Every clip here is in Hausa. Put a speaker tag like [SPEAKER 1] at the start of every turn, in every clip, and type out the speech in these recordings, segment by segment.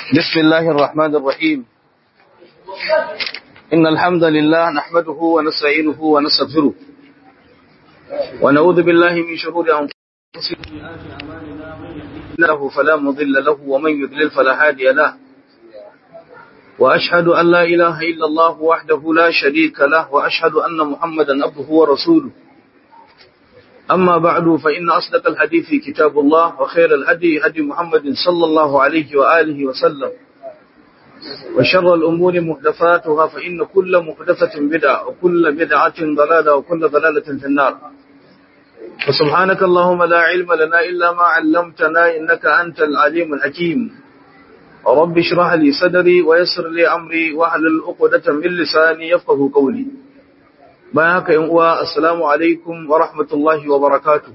[SPEAKER 1] بسم الله الرحمن الرحيم إن الحمد لله نحمده ونستعينه ونستغفره ونعوذ بالله من شرور أنفسنا له فلا مضل له ومن يضلل فلا هادي له وأشهد أن لا إله إلا الله وحده لا شريك له وأشهد أن محمدا عبده ورسوله أما بعد فإن أصدق الحديث كتاب الله وخير الهدي هدي محمد صلى الله عليه وآله وسلم وشر الأمور محدثاتها فإن كل محدثة بدعة وكل بدعة ضلالة وكل ضلالة في النار وسبحانك اللهم لا علم لنا إلا ما علمتنا إنك أنت العليم الحكيم رب اشرح لي صدري ويسر لي أمري واحلل عقدة من لساني يفقهوا قولي bayan haka yin uwa assalamu alaikum wa rahmatullahi wa barakatuh.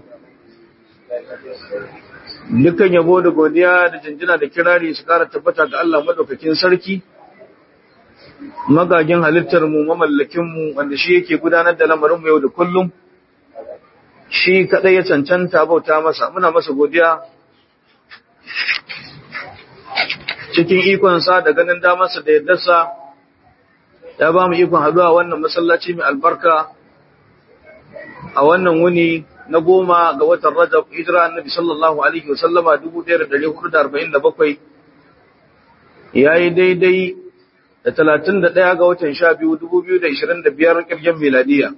[SPEAKER 1] Dukkan yabo da godiya da jinjina da kirari su kara tabbata ga Allah madaukakin sarki magagin halittar mu mamallakin mu wanda shi yake gudanar da lamarin mu yau da kullum shi kadai ya cancanta bauta masa muna masa godiya cikin ikon sa da ganin damarsa da yardarsa ya ba mu ikon haduwa wannan masallaci mai albarka a wannan wuni na 10 ga watan Rajab hijira annabi sallallahu alaihi wasallama 1447 yayi daidai da 31 ga watan 12 2025 kirgin miladiya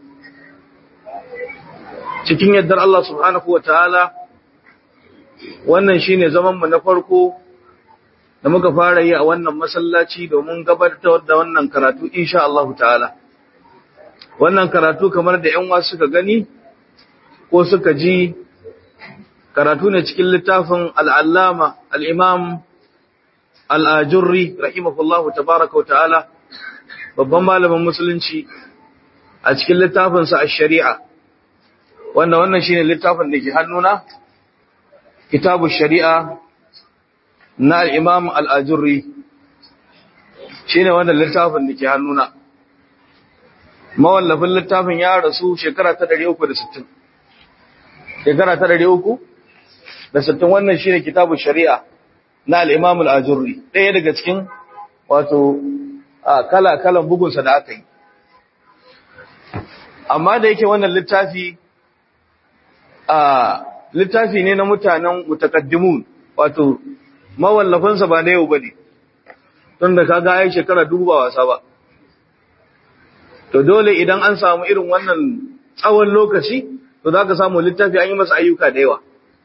[SPEAKER 1] cikin yardar Allah subhanahu wataala wannan shine zaman mu na farko da muka fara yi a wannan masallaci domin gabatar da wannan karatu insha Allah ta'ala. Wannan karatu kamar da ƴan wasu suka gani ko suka ji karatu ne cikin littafin al-Allama al-Imam al-Ajurri rahimahullahu tabaaraka wa ta'ala babban malamin musulunci a cikin littafin sa ash-Shari'a wannan shine littafin da ke hannuna kitabu shari'a na al'imam al'ajurri shi ne wanda littafin da ke hannuna mawallafin littafin ya rasu shekara ta 360 shekara ta 360 wannan shi ne kitabun shari'a na al'imam al'ajurri ɗaya daga cikin wato kala-kalan bugunsa da aka yi amma da yake wannan littafi ne na mutanen mutakaddimun wato mawallafinsa ba na yau ba ne, tun da kaga ya shekara dubu ba wasa ba. To dole idan an samu irin wannan tsawon lokaci, to za ka samu littafi an yi masa ayyuka da yawa.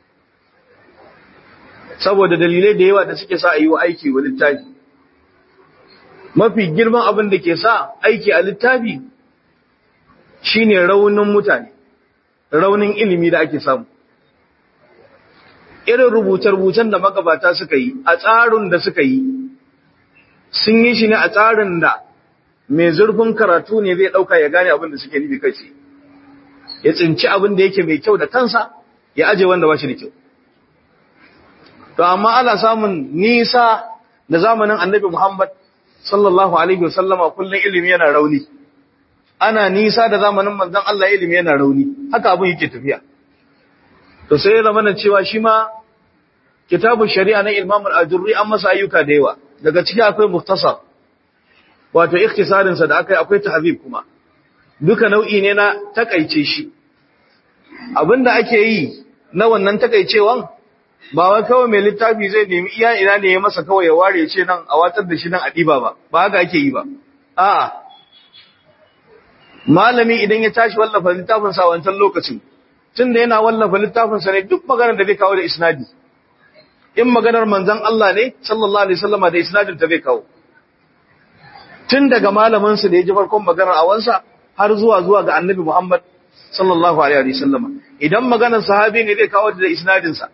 [SPEAKER 1] Saboda dalilai da yawa da suke sa a yi wa aiki wa littafi. Mafi girman abin da ke sa aiki a littafi shi ne raunin mutane, raunin ilimi da ake samu. Irin rubuce-rubucen da magabata suka yi a tsarin da suka yi sun yi shi ne a tsarin da mai zurfin karatu ne zai ɗauka ya gane abin da suke nufi kai ya tsinci abin da yake mai kyau da kansa ya aje wanda ba shi da kyau. To amma ana samun nisa da zamanin annabi Muhammad sallallahu alaihi wasallama kullum ilimi yana rauni, ana nisa da zamanin manzon Allah ilimi yana rauni, haka abin yake tafiya. To sai ya zama cewa shi ma kitabun shari'a na Imam al-Ajurri an masa ayyuka da yawa daga ciki akwai mukhtasar wato ikhtisarin sa da akwai tahzib kuma duka nau'i ne na takaice shi abinda ake yi na wannan takaicewan ba wai kawai mai littafi zai nemi iya ina ne ya masa kawai ya ware ce nan a watsar da shi nan a diba ba haka ake yi ba a'a malami idan ya tashi wallafa littafin sa wancan lokacin tunda yana wallafa littafinsa ne duk maganar da zai kawo da isnadi in maganar manzon Allah ne sallallahu alaihi wasallama da isnadin ta zai kawo tun daga malamin sa da ya ji farkon maganar awansa har zuwa ga annabi Muhammad sallallahu alaihi wasallama idan maganar sahabi ne zai kawo da isnadin sa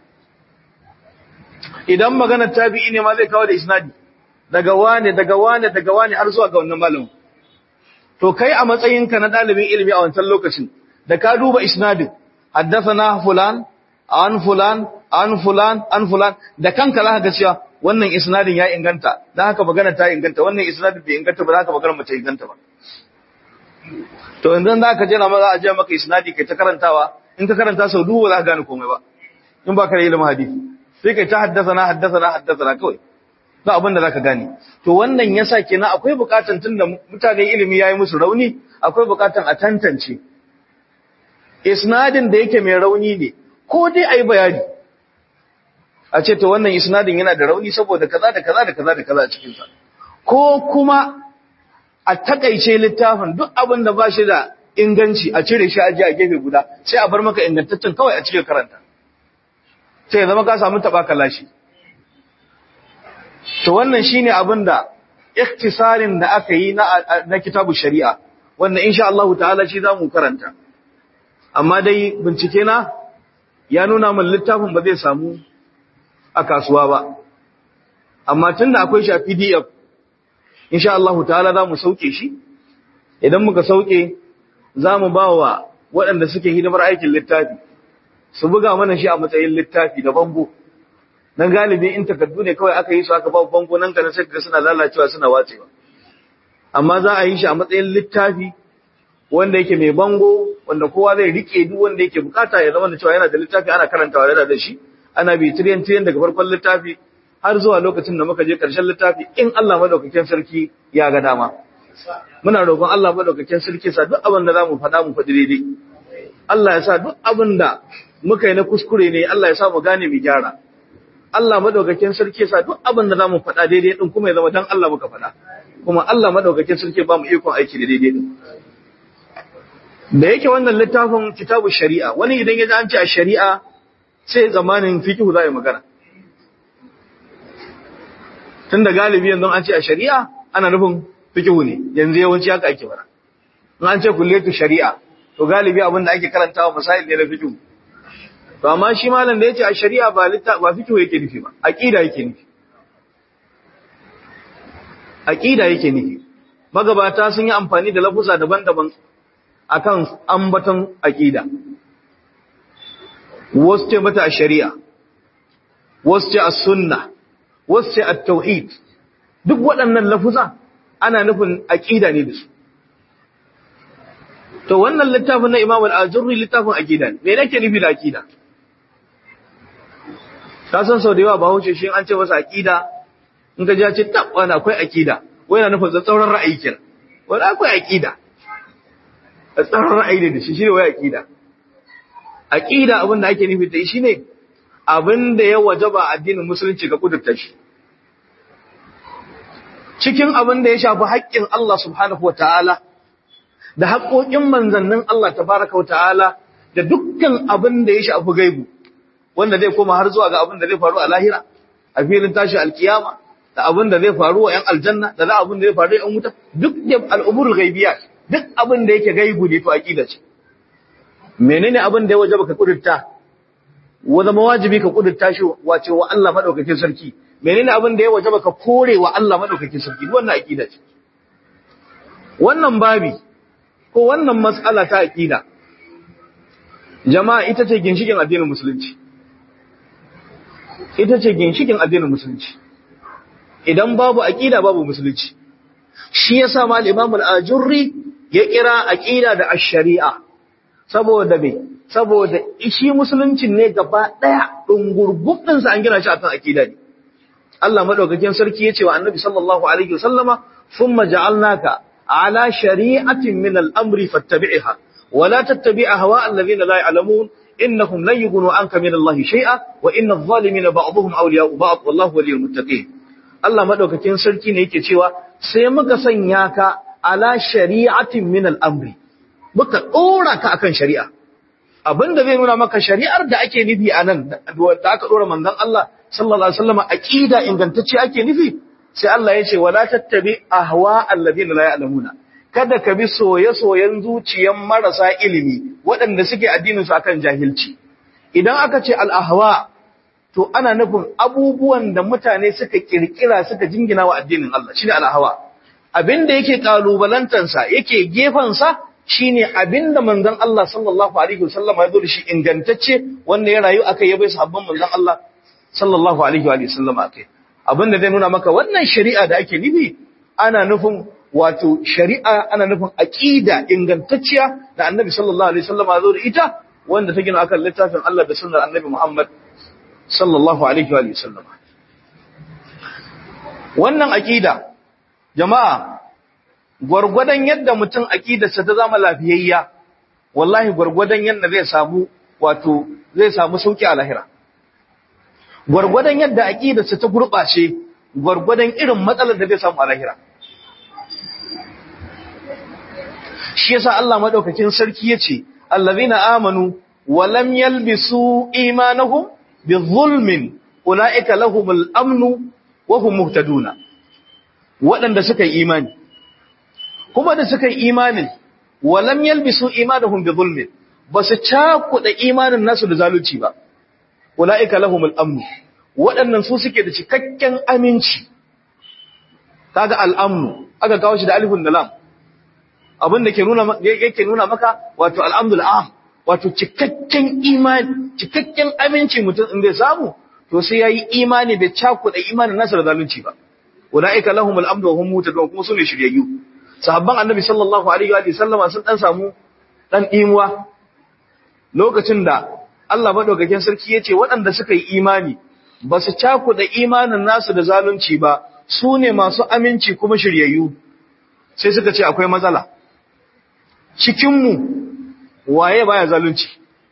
[SPEAKER 1] idan maganar tabi'i ne ma zai kawo da isnadi daga wani har zuwa ga wannan malamin to kai a matsayinka na dalibin ilimi a wancan lokacin da ka duba isnadin حدثنا فلان عن فلان عن فلان عن فلان da kanka zaka ga cewa wannan isnadin ya inganta dan haka magana ta inganta wannan isnadin bai inganta ba haka magana mace inganta ba to idan zaka je na maza a je maka isnadi kai ta karantawa in ka karanta sau duba za ka gane komai ba in ba ka da ilimin hadisi sai kai ta haddathana kawai ba abin da zaka gane. To wannan yasa kenan akwai bukatun tunda mutane ilimi yayi musu rauni, akwai bukatun a tantance isnadin da yake mai rauni ne, ko dai ayi bayani a ce to wannan isnadin yana da rauni saboda kaza da kaza da kaza da kaza a cikin sa, ko kuma a takaice littafin duk abin da ba shi da inganci a cire shi a ji a gefe guda, sai a bar maka ingantaccen kawai a cikin karanta, sai ya zama ka samu taba kalashi. To wannan shine abin da ikhtisarin da aka yi na kitabu shari'a, wanda insha Allah ta'ala shi zamu karanta. Amma dai bincike na ya nuna min littafin ba zai samu a kasuwa ba, amma tunda akwai shi a PDF insha Allah ta'ala zamu sauke shi. Idan muka sauke zamu ba wa waɗanda suke hidimar aikin littafi su buga mana shi a matsayin littafi da bango. Dan galibi in takardu ne kawai aka yi su aka ba bango nan kana sai suna lalacewa suna watsewa, amma za a yi shi a matsayin littafi wanda yake mai bango, wanda kowa zai rike, duk wanda yake bukata ya zama da cewa yana da littafi ana karantawa da shi, ana bi tiriyan daga farkon littafi har zuwa lokacin da muka je karshen littafi in Allah madaukakin sarki ya ga dama. Muna roƙon Allah madaukakin sarki sa duk abin da zamu faɗa mu faɗi daidai. Allah ya sa duk abin da muka yi na kuskure ne Allah ya sa mu gane mu gyara. Allah madaukakin sarki sa duk abin da zamu faɗa daidai din kuma ya zama dan Allah muka faɗa, kuma Allah madaukakin sarki ba mu ikon aiki da daidai din. Da yake wannan littafin kitabu shari'a, wani idan ya ji an ce a shari'a sai zamanin fiqh za a yi magana. Tunda galibi yanzu an ce a shari'a ana nufin fiqh ne, yanzu yawanci haka ake fara. In an ce kulliyatu shari'a to galibi abin da ake karantawa masail ne na fiqh. To amma shi malam da yace a shari'a ba fiqh yake nufi ba, aqida yake nufi. Aqida yake nufi. Magabata sun yi amfani da lafuza daban-daban akan ambaton aqida. Wasu ce mata a shari'a, wasu ce a sunna, wasu ce a tauhid. Duk waɗannan lafuza ana nufin aqida ne da su. To wannan littafin na Imam al-Ajurri littafin aqida ne. Me nake nufi da aqida? Ka san sau da yawa Bahaushe shi an ce masa aqida, in ka ji ya ce tab wani akwai aqida, wai yana nufin tsauran ra'ayi kenan. Wani akwai aqida. Tsauran ra'ayi ne da shi shine wai aqida. Aqida abin da ake nufi da shi ne abin da ya wajaba addinin musulunci ga kudurta shi. Cikin abin da ya shafi haƙƙin Allah subhanahu wataala da haƙoƙin manzannin Allah tabaraka wataala da dukkan abin da ya shafi gaibu, wanda zai koma har zuwa ga abin da zai faru a lahira, a filin tashi alkiyama, da abin da zai faru wa ‘yan aljanna, da abin da zai faru ‘yan wuta, duk da al'umurul gaibiyat, duk abin da yake gaibu ne to aqida ce. Menene abin da ya wajaba ka kudurta? Wa zama wajibi ka kudurta shi wace wa Allah madaukakin sarki. Menene abin da ya wajaba ka kore wa Allah madaukakin sarki? Wannan aqida ce. Wannan babi ko wannan mas'ala ta aqida, jama'a ita ce ginshikin addinin musulunci. Ita ce ginshikin addinin musulunci. Idan babu aqida babu musulunci. Shi yasa mal Imam al-Ajurri ya kira aqida da ash-shari'a. Saboda me? Saboda shi musuluncin ne gaba daya dungurgubin sa an gina shi akan aqida ne. Allah madaukakin sarki yace wa Annabi sallallahu alaihi wasallama thumma ja'alnaka ala shari'atin min al-amri fattabi'ha wa la tattabi' ahwa alladhina la ya'lamun innahum lan yughnu anka min Allah shay'a wa inna adh-dhalimina ba'dhuhum awliya'u ba'd wallahu waliyyul muttaqin. Allah madaukakin sarki ne yake cewa sai muka sanya ka ala shari'atin min al-amri, muka dora ka akan shari'a. Abinda zai nuna maka shari'ar da ake nufi anan da aka dora manzon Allah sallallahu alaihi wasallam aqida ingantacce ake nufi, sai Allah ya ce wala tattabi ahwa alladhina la ya'lamuna, kada ka bi soye-soyen zuciyan marasa ilimi waɗanda suke addinin su akan jahilci. Idan aka ce al-ahwa to ana nufin abubuwan da mutane suka kirkira suka jingina wa addinin Allah, shine al-ahwa. Abinda yake kalubalantansa yake gefansa shine abinda manzon Allah sallallahu alaihi wasallam ya zo da shi ingantacce, wanda ya rayu akai ya bai sahabban manzon Allah sallallahu alaihi wa sallam akai. Abinda zai nuna maka wannan shari'a da ake nufi ana nufin wato shari'a, ana nufin aqida ingantacciya da Annabi sallallahu alaihi wasallam ya zo da ita, wanda ta gina akan littafin Allah da sunnar Annabi Muhammad sallallahu alaihi wa sallam. wannan aqida jama'a gurgurdan yadda mutum aqidarsa ta zama lafiyayya wallahi gurgurdan yadda zai samu sauki a lahira gurgurdan yadda aqidarsa ta gurbace gurgurdan irin matsalar da zai samu a lahira shi yasa Allah madaukakin sarki yace allazina amanu wa lam yalbisu imanahum bizulmin ulaika lahumul amnu wa hum muhtaduna waɗanda suka yi imani kuma da suka yi imanin wa lam yalbisu imanahum bizulmin basu cakuda imanin nasu da zalunci ba ulaika lahumul amnu waɗannan su suke da cikakken aminci kaga al-amnu aka kawo shi da alifun da lam abin da yake nuna maka wato al'amdul am wato cikakken imani cikakken aminci mutum in bai samu to sai yayi imani bai cakuda imanin nasa da zalunci ba ulaika lahumul amdu wa hum muhtadun kuma sune shiryayyu sahabban annabi sallallahu alaihi wa sallama sun dan samu dan imuwa lokacin da Allah madaukakin sarki yace waɗanda suka yi imani ba su cakuda imanin nasu da zalunci ba sune masu aminci kuma shiryayyu sai suka ce akwai matsala cikinmu waye baya zalunci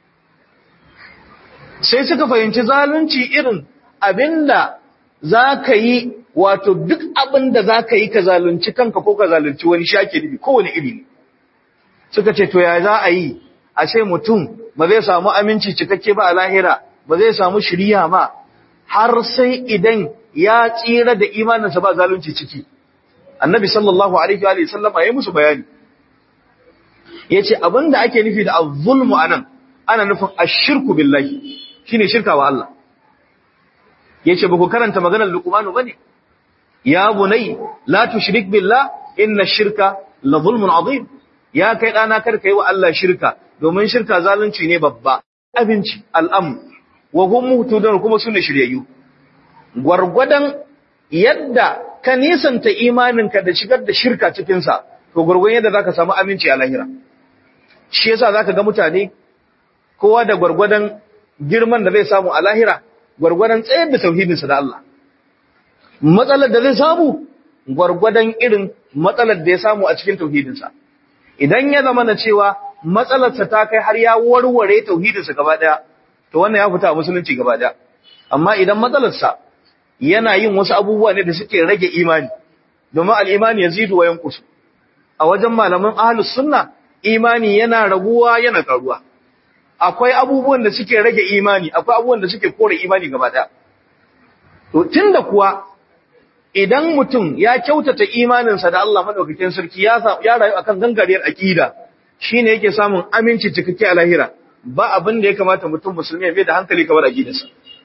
[SPEAKER 1] sai suka fahimci zalunci irin abinda za ka yi wato duk abinda za ka yi ka zalunci kanka ko ka zalunci wani shake dubi kowane iri ne suka ce to ya za a yi a ce mutum ba zai samu aminci cikakke ba a lahira ba zai samu shiriya ba har sai idan ya tsira da imaninsa ba zalunci ciki annabi sallallahu alaihi wa sallam ya yi musu bayani yace abinda ake nufi da az-zulmu anan ana nufin ash-shirku billahi shine shirka wa Allah yace ba ku karanta maganar Luqman bane ya bunay la tushrik billah inna ash-shirka la zulmun azim ya kai dana kar kai wa Allah shirka domin shirka zalunci ne babba abinci al-amn wa hum muhtadun kuma sunne shiryayyu gwargwadan yadda ka nisanta imaninka da shigar da shirka cikin sa to gwargwadon yadda zaka samu aminci a lahira shi yasa zaka ga mutane kowa da gwargwadon girman da zai samu a lahira gwargwadon tsayar da tauhidinsa da Allah matsalar da zai samu gwargwadon irin matsalar da ya samu a cikin tauhidinsa idan ya zama na cewa matsalarsa ta kai har ya warware tauhidinsa gaba daya to wannan ya fita a musulunci gaba daya amma idan matsalarsa yana yin wasu abubuwa ne da suke rage imani domin al-imani yazidu wa yanqusu a wajen malaman ahlus sunna imani yana raguwa yana karuwa akwai abubuwan da suke rage imani akwai abubuwan da suke kore imani gaba daya to tunda kuwa idan mutum ya kyautata imaninsa da Allah madaukakin sarki ya rayu akan gangariyar aqida shine yake samun aminci cikakke a lahira ba abin da ya kamata mutum musulmi ya bai da hankali kamar aqidarsa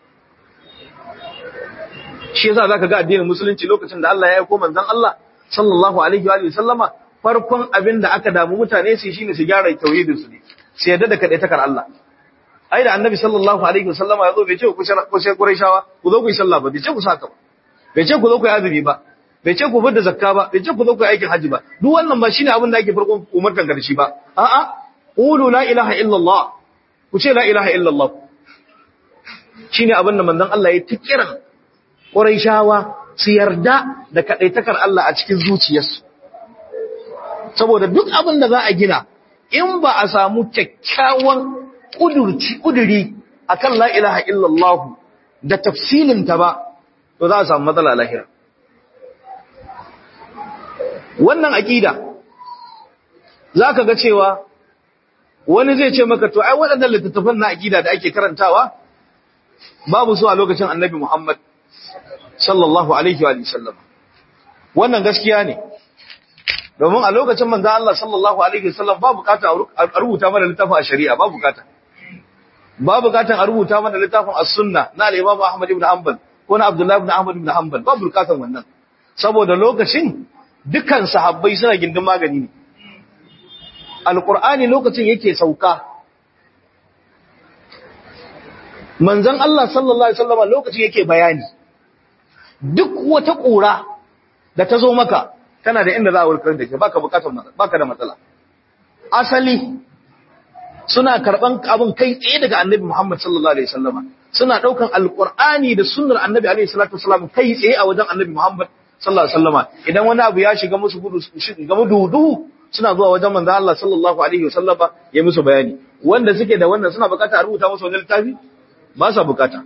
[SPEAKER 1] shi yasa zaka ga addinin musulunci lokacin da Allah ya aika manzon Allah sallallahu alaihi wa sallama farkon abin da aka damu mutane su shine su gyara tauhidin su ne su yadda da kadai takar Allah ai da annabi sallallahu alaihi wa sallama ya zo bai ce ku sai quraishawa ku zo ku yi sallah ba bai ce ku saka ba bai ce ku zo ku yi azumi ba bai ce ku fidda zakka ba bai ce ku zo ku yi aikin haji ba duk wannan ba shine abin da ake farkon umartan garshi ba a'a qulu la ilaha illallah ku ce la ilaha illallah shine abin da manzon Allah ya tikiran quraishawa su yarda da kadaitakar Allah a cikin zuciyarsu saboda duk abin da za a gina in ba a samu kyakkyawan kuduri akan la ilaha illallah da tafsilinta ba to za a samu matsala lahira wannan aqida zaka ga cewa wani zai ce maka to ai waɗannan littattafan na aqida da ake karantawa babu su a lokacin Annabi Muhammad sallallahu alaihi wa sallam wannan gaskiya ne domin a lokacin manzo Allah sallallahu alaihi wa sallam ba bukata a rubuta mana littafin a shari'a ba bukata a rubuta mana littafin as-sunna na al-Imam Ahmad ibn Hanbal ko na Abdullah ibn Ahmad ibn Hanbal ba bukatan wannan saboda lokacin dukan sahabbai suna gindin magani ne alqur'ani lokacin yake sauka manzon Allah sallallahu alaihi wasallam lokacin yake bayani duk wata kura da ta zo maka kana da inda za a warkar da ke baka da matsala asali suna karban abin kai tsaye daga annabi Muhammad sallallahu alaihi wasallam suna daukan alqur'ani da sunnar annabi alaihi salatu wasallam kai tsaye a wajen annabi Muhammad sallallahu alaihi wasallama idan wani abu ya shiga musu gudu shiga duhu suna zuwa wajen manzon Allah sallallahu alaihi wasallama ya musu bayani. Wanda suke da wannan suna bukata a rubuta musu wani littafi ba sa bukata.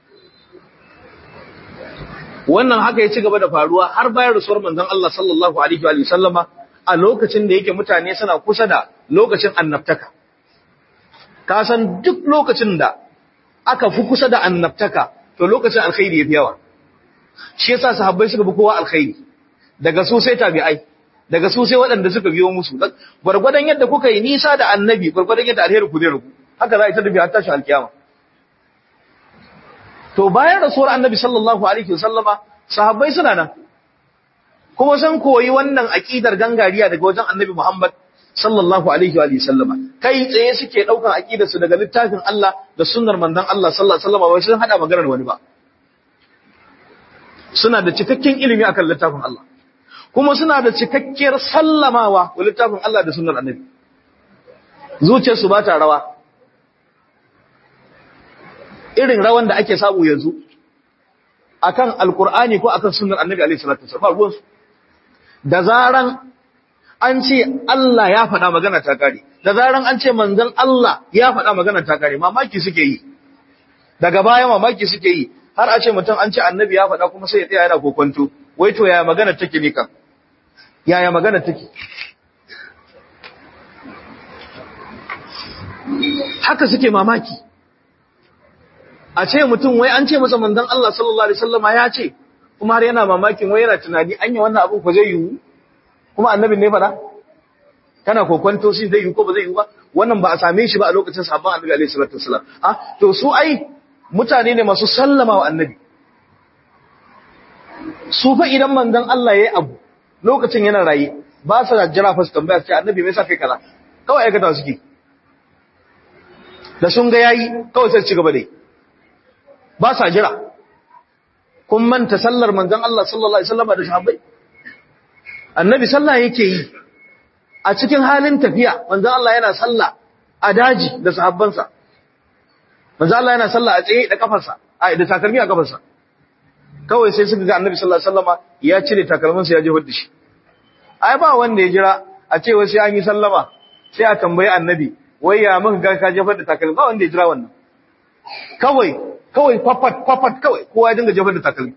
[SPEAKER 1] Wannan haka ya ci gaba da faruwa har bayan rasuwar manzon Allah sallallahu alaihi wasallama a lokacin da yake mutane suna kusa da lokacin annabtaka. Ka san duk lokacin da aka fi kusa da annabtaka to lokacin alkhairi yafi yawa. Shi yasa sahabbai suka bi kowa alkhairi, daga su sai tabi'ai, daga su sai waɗanda suka biyo musu. Gwargwadon yadda kuka yi nisa da annabi, gwargwadon yadda alheri ku zai rubu. Haka za a yi ta tafiya har tashi alkiyama. To bayan rasuwar annabi sallallahu alaihi wasallama sahabbai suna nan, kuma sun koyi wannan aqidar gangariya daga wajen annabi Muhammad sallallahu alaihi wa sallama. Kai tsaye suke daukan aqidar su daga littafin Allah da sunnar manzon Allah sallallahu alaihi wasallama, wai sun hada maganar wani ba. Suna da cikakken ilimi akan littafin Allah, kuma suna da cikakkiyar sallamawa wa littafin Allah da sunnar annabi. Zuciyarsu ba ta rawa irin rawan da ake samu yanzu akan alkur'ani ko akan sunnar annabi alaihi salatu wasallam. Ba ruwansu. Da zaran an ce Allah ya faɗa magana ta kare, da zaran an ce manzon Allah ya faɗa magana ta kare, mamaki suke yi. Daga baya mamaki suke yi, har a ce mutum an ce annabi ya faɗa kuma sai ya tsaya yana kokonto, wai to yaya magana take ne kan? Yaya magana take? Haka suke mamaki. A ce mutum wai an ce masa manzon Allah sallallahu alaihi wasallama ya ce, kuma har yana mamakin wai yana tunani anya wannan abu ko zai yiwu? Kuma annabin ne fada? Kana kokonto shi zai yiwu ko ba zai yiwu ba? Wannan ba a same shi ba a lokacin sahabban annabi alaihi salatu wasallam. To su ai mutane ne masu sallama wa annabi. Su fa idan manzon Allah yayi abu lokacin yana raye, ba sa jira fa su tambaya sai annabi me yasa kai kaza? Kawai aikata suke. Da sun ga yayi kawai sai su ci gaba dai. Ba sa jira. Kun manta sallar manzon Allah sallallahu alaihi wasallam da sahabbai? Annabi sallah yake yi a cikin halin tafiya, manzon Allah yana sallah a daji da sahabbansa. Manzon Allah yana sallah a tsaye da kafarsa, da takalmi a kafarsa. Kawai sai suka ga Annabi sallallahu alaihi wasallam ya cire takalminsa ya jefar da shi. Ai ba wanda ya jira a ce wai sai an yi sallama sai a tambayi Annabi, wai ya muka ga ka jefar da takalmi? Ba wanda ya jira wannan. Kawai fafat kawai kowa ya dinga jefar da takalmi.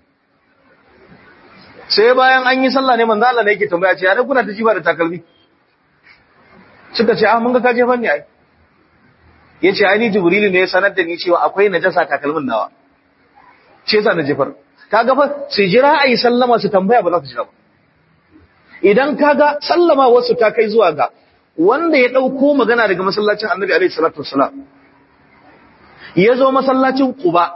[SPEAKER 1] Sai bayan an yi sallah ne manzo Allah ne yake tambaya ce ya kuna ta jifa da takalmi? Suka ce mun ga ka jefar ne ai. Yace ai ni Jibrilu ne ya sanar da ni cewa akwai najasa takalmin nawa. Ce yasa na jefar. Kaga fa su jira ayi sallama su tambaya ba za su jira ba. Idan kaga sallama wasu ta kai zuwa ga wanda ya dauko magana daga masallacin Annabi alaihi salatu wassalam, ya zo masallacin Quba,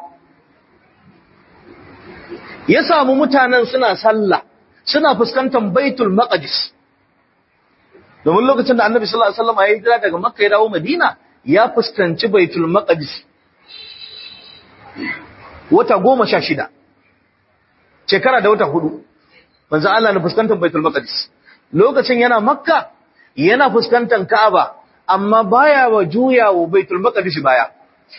[SPEAKER 1] ya samu mutanen suna sallah, suna fuskantar Baitul Maqdis. Domin lokacin da Annabi sallallahu alaihi wasallam ya hijira daga Makka ya dawo Madina, ya fuskanci Baitul Maqdis. Wata 16, shekara da wata 4, manzo Allah na fuskantar Baitul Maqdis. Lokacin yana Makka, yana fuskantar Ka'aba, amma baya wa juyawa Baitul Maqdis baya.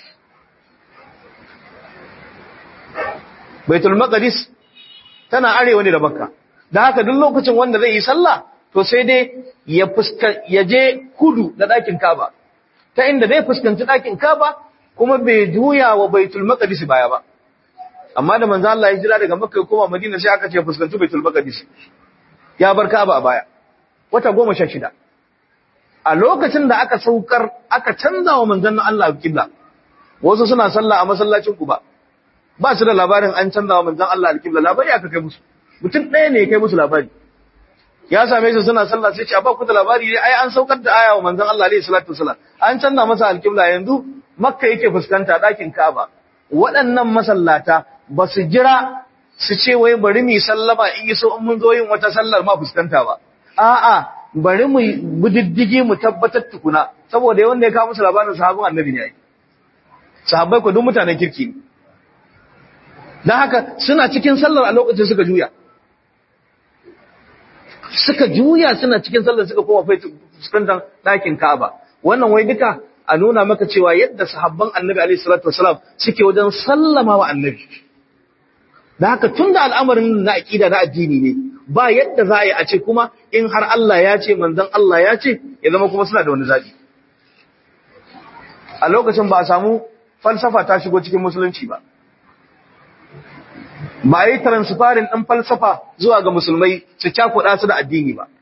[SPEAKER 1] Baitul Maqdis tana arewa ne da Makka. Da haka duk lokacin wanda zai yi sallah to sai dai ya je kudu da ɗakin Kaaba. Ta inda zai fuskanci ɗakin Kaaba kuma bai juya wa Baitul Maqdis baya ba. Amma da manzo Allah ya jira daga Makka ya koma Madina sai aka ce fuskanci Baitul Maqdis. Ya bar Kaaba a baya. Wata 16. A lokacin da aka saukar aka canza wa manzon Allah kibla. Wasu suna sallah a masallacin Quba. Ba su da labarin an canza wa manzon Allah alƙibla, labari aka kai musu. Mutum ɗaya ne ya kai musu labari. Ya same su suna sallah sai ce ba ku da labari ne ai an saukar da aya wa manzon Allah alaihi salatu wasallam. An canza masa alƙibla yanzu Makka yake fuskanta ɗakin Kaaba. Waɗannan masallata ba su jira su ce wai bari mu sallama in yi so in mun zo yin wata sallar ma fuskanta ba. A'a bari mu bididdigi mu tabbatar tukuna saboda wanda ya kawo musu labarin sahabban Annabi ne ai. Sahabbai ko duk mutanen kirki ne. Dan haka suna cikin sallar a lokacin suka juya. Suna cikin sallar suka koma fuskantar ɗakin Ka'aba. Wannan wai duka a nuna maka cewa yadda sahabban Annabi alaihi salatu wasalam suke wajen sallama wa Annabi. da haka tunda al'amarin na aqida na addini ne ba yadda za a yi a ce kuma in har Allah ya ce manzon Allah ya ce ya zama kuma suna da wani zabi a lokacin ba a samu falsafa ta shigo cikin musulunci ba ba yi transferin ɗin falsafa zuwa ga musulmai su cakuɗa su da addini ba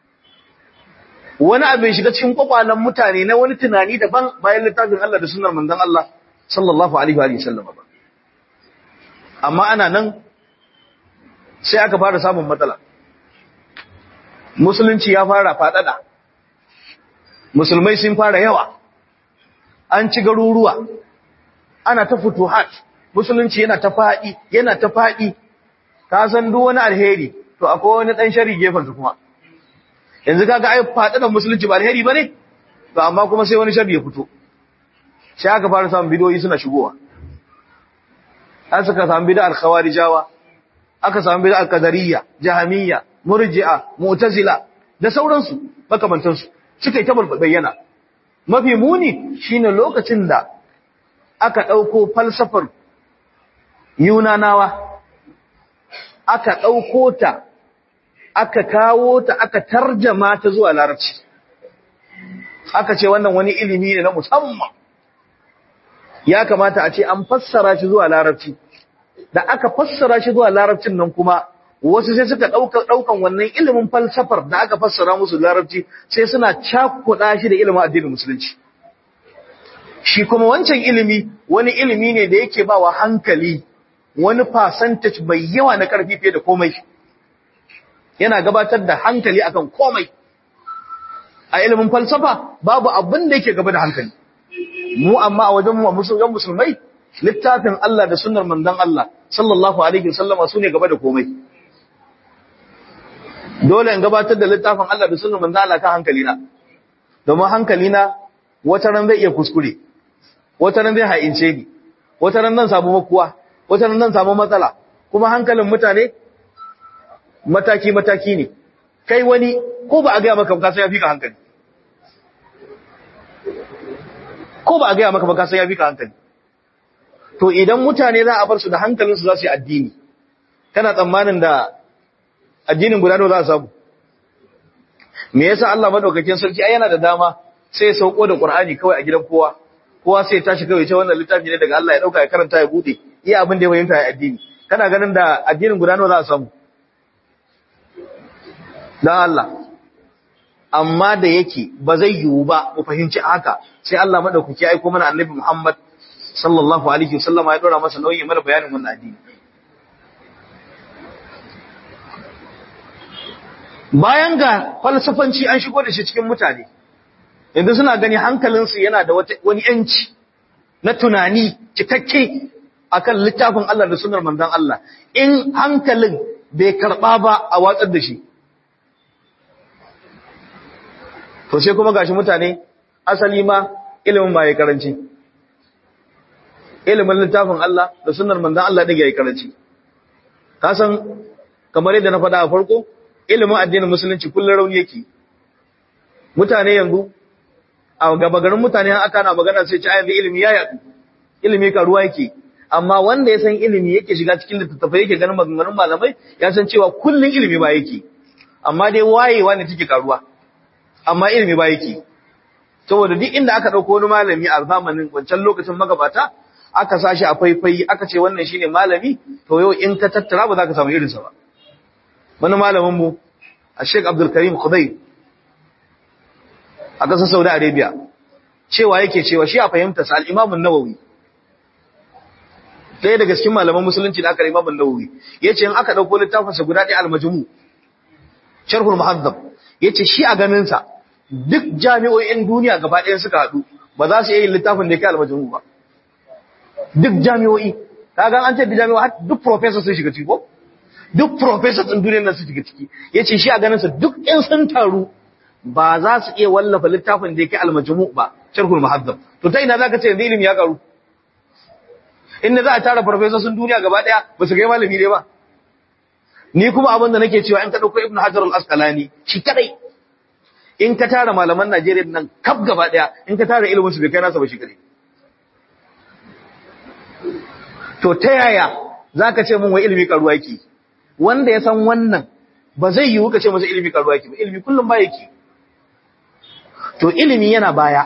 [SPEAKER 1] wani abin shiga cikin kwakwalen mutane na wani tunani daban bayan littafin Allah da sunnar manzon Allah sallallahu alaihi wa sallam ba amma ana nan sai aka fara samun matsala musulunci ya fara faɗaɗa musulmai sun fara yawa an ci garuruwa ana ta futuhat musulunci yana ta faɗi ka san duk wani alheri to akwai wani dan shari gefen su kuma yanzu kaga ai faɗaɗa musulunci ba alheri bane to amma kuma sai wani shari ya fito sai aka fara samun bidoyi suna shigowa an suka samu bid'ar khawarijawa aka samu bid'ar qadariyya jahamiyya murji'a mu'tazila da sauransu makamantansu suka yi ta bayyana mafi muni shine lokacin da aka dauko falsafar Yunanawa aka dauko ta aka kawo ta aka tarjama ta zuwa larabci aka ce wannan wani ilimi ne na musamman ya kamata a ce an fassara shi zuwa larabci da aka fassara shi zuwa larabcin nan kuma wasu sai suka daukan wannan ilimin falsafar da aka fassara musu larabci sai suna cakuɗa shi da ilimin addinin musulunci shi kuma wancan ilimi wani ilimi ne da yake bawa hankali wani percentage mai yawa na karfi fiye da komai yana gabatar da hankali akan komai a ilimin falsafa babu abin da yake gaba da hankali mu amma a wajen mu musulmai littafin Allah da sunnar manzon Allah sallallahu alaihi wasallama sune gaba da komai dole in gabatar da littafin Allah da sunnar manzon Allah kan hankali na domin hankali na wata ran zai iya kuskure wata ran zai haince ni wata ran zan samu makuwa wata ran zan samu matsala kuma hankalin mutane mataki mataki ne kai wani ko ba a ga maka ka san yafi ka hankali ko ba a gaya maka ba ka san ya fi ka hankali to idan mutane za a bar su da hankalinsu za su yi addini kana tsammanin da addinin guda nawa za a samu me yasa Allah madaukakin sarki ai yana da dama sai ya sauko da Qur'ani kawai a gidan kowa kowa sai ya tashi kawai ce wannan littafi ne daga Allah ya dauka ya karanta ya bude iya abin da ya fahimta ya addini kana ganin da addinin guda nawa za a samu dan Allah amma da yake ba zai yiwu ba mu fahimci haka sai Allah madaukaki ya aika mana annabi Muhammad sallallahu alaihi wasallam ya dora masa nauyi mana bayanin wannan addini bayan ga falsafanci an shigo da shi cikin mutane yanzu suna gani hankalinsu yana da wani yanci na tunani cikakke akan littafin Allah da sunnar manzon Allah in hankalin bai karba ba a watsar da shi to sai kuma gashi mutane asali ma ilimin ba yayi karanci ilimin littafin Allah da sunnar manzon Allah din yayi karanci ka san kamar yadda na faɗa a farko ilimin addinin musulunci kullun rauni yake mutane yanzu a gaba garin mutane aka na magana sai ci yanzu ilimi ya yadu ilimi karuwa yake amma wanda ya san ilimi yake shiga cikin littattafai yake ganin maganganun malamai ya san cewa kullun ilimi ba yake amma dai wayewa ne take karuwa amma ilimi ba yake saboda duk inda aka dauko wani malami a zamanin wancan lokacin magabata aka sashi a faifai aka ce wannan shine malami to yau in ka tattara ba za ka samu irinsa ba wani malamin mu Sheikh Abdul Karim Khudayr a ƙasar Saudi Arabia cewa yake cewa shi a fahimta sa al-Imam an-Nawawi ɗaya daga cikin malaman musulunci da aka Imam an-Nawawi yace in aka dauko littafin sa guda ɗaya al-Majmu' Sharhul Muhaddab yace shi a ganin sa duk jami'o'in duniya gaba ɗayan suka haɗu ba za su yi littafin da yake al-Majmu' ba duk jami'o'i kaga an ce da jami'a duk professor sun shiga ciki ko duk professors din duniyar nan su shiga ciki yace shi a ganin sa duk ɗan sun taru ba za su iya wallafa littafin da yake al-Majmu' ba Sharhul Muhaddab to ta ina zaka ce yanzu ilimi ya karu inda za a tara professors din duniya gaba ɗaya ba su ga malami ne ba ni kuma abin da nake cewa in ka dauko Ibn Hajar al-Asqalani shi kadai in ka tara malaman Najeriya nan kaf gaba ɗaya in ka tara ilimin su bai kai nasa ba shi kadai to ta yaya zaka ce mun wai ilimi karuwa yake wanda ya san wannan ba zai yiwu ka ce masa ilimi karuwa yake ba ilimi kullum ba yake to ilimi yana baya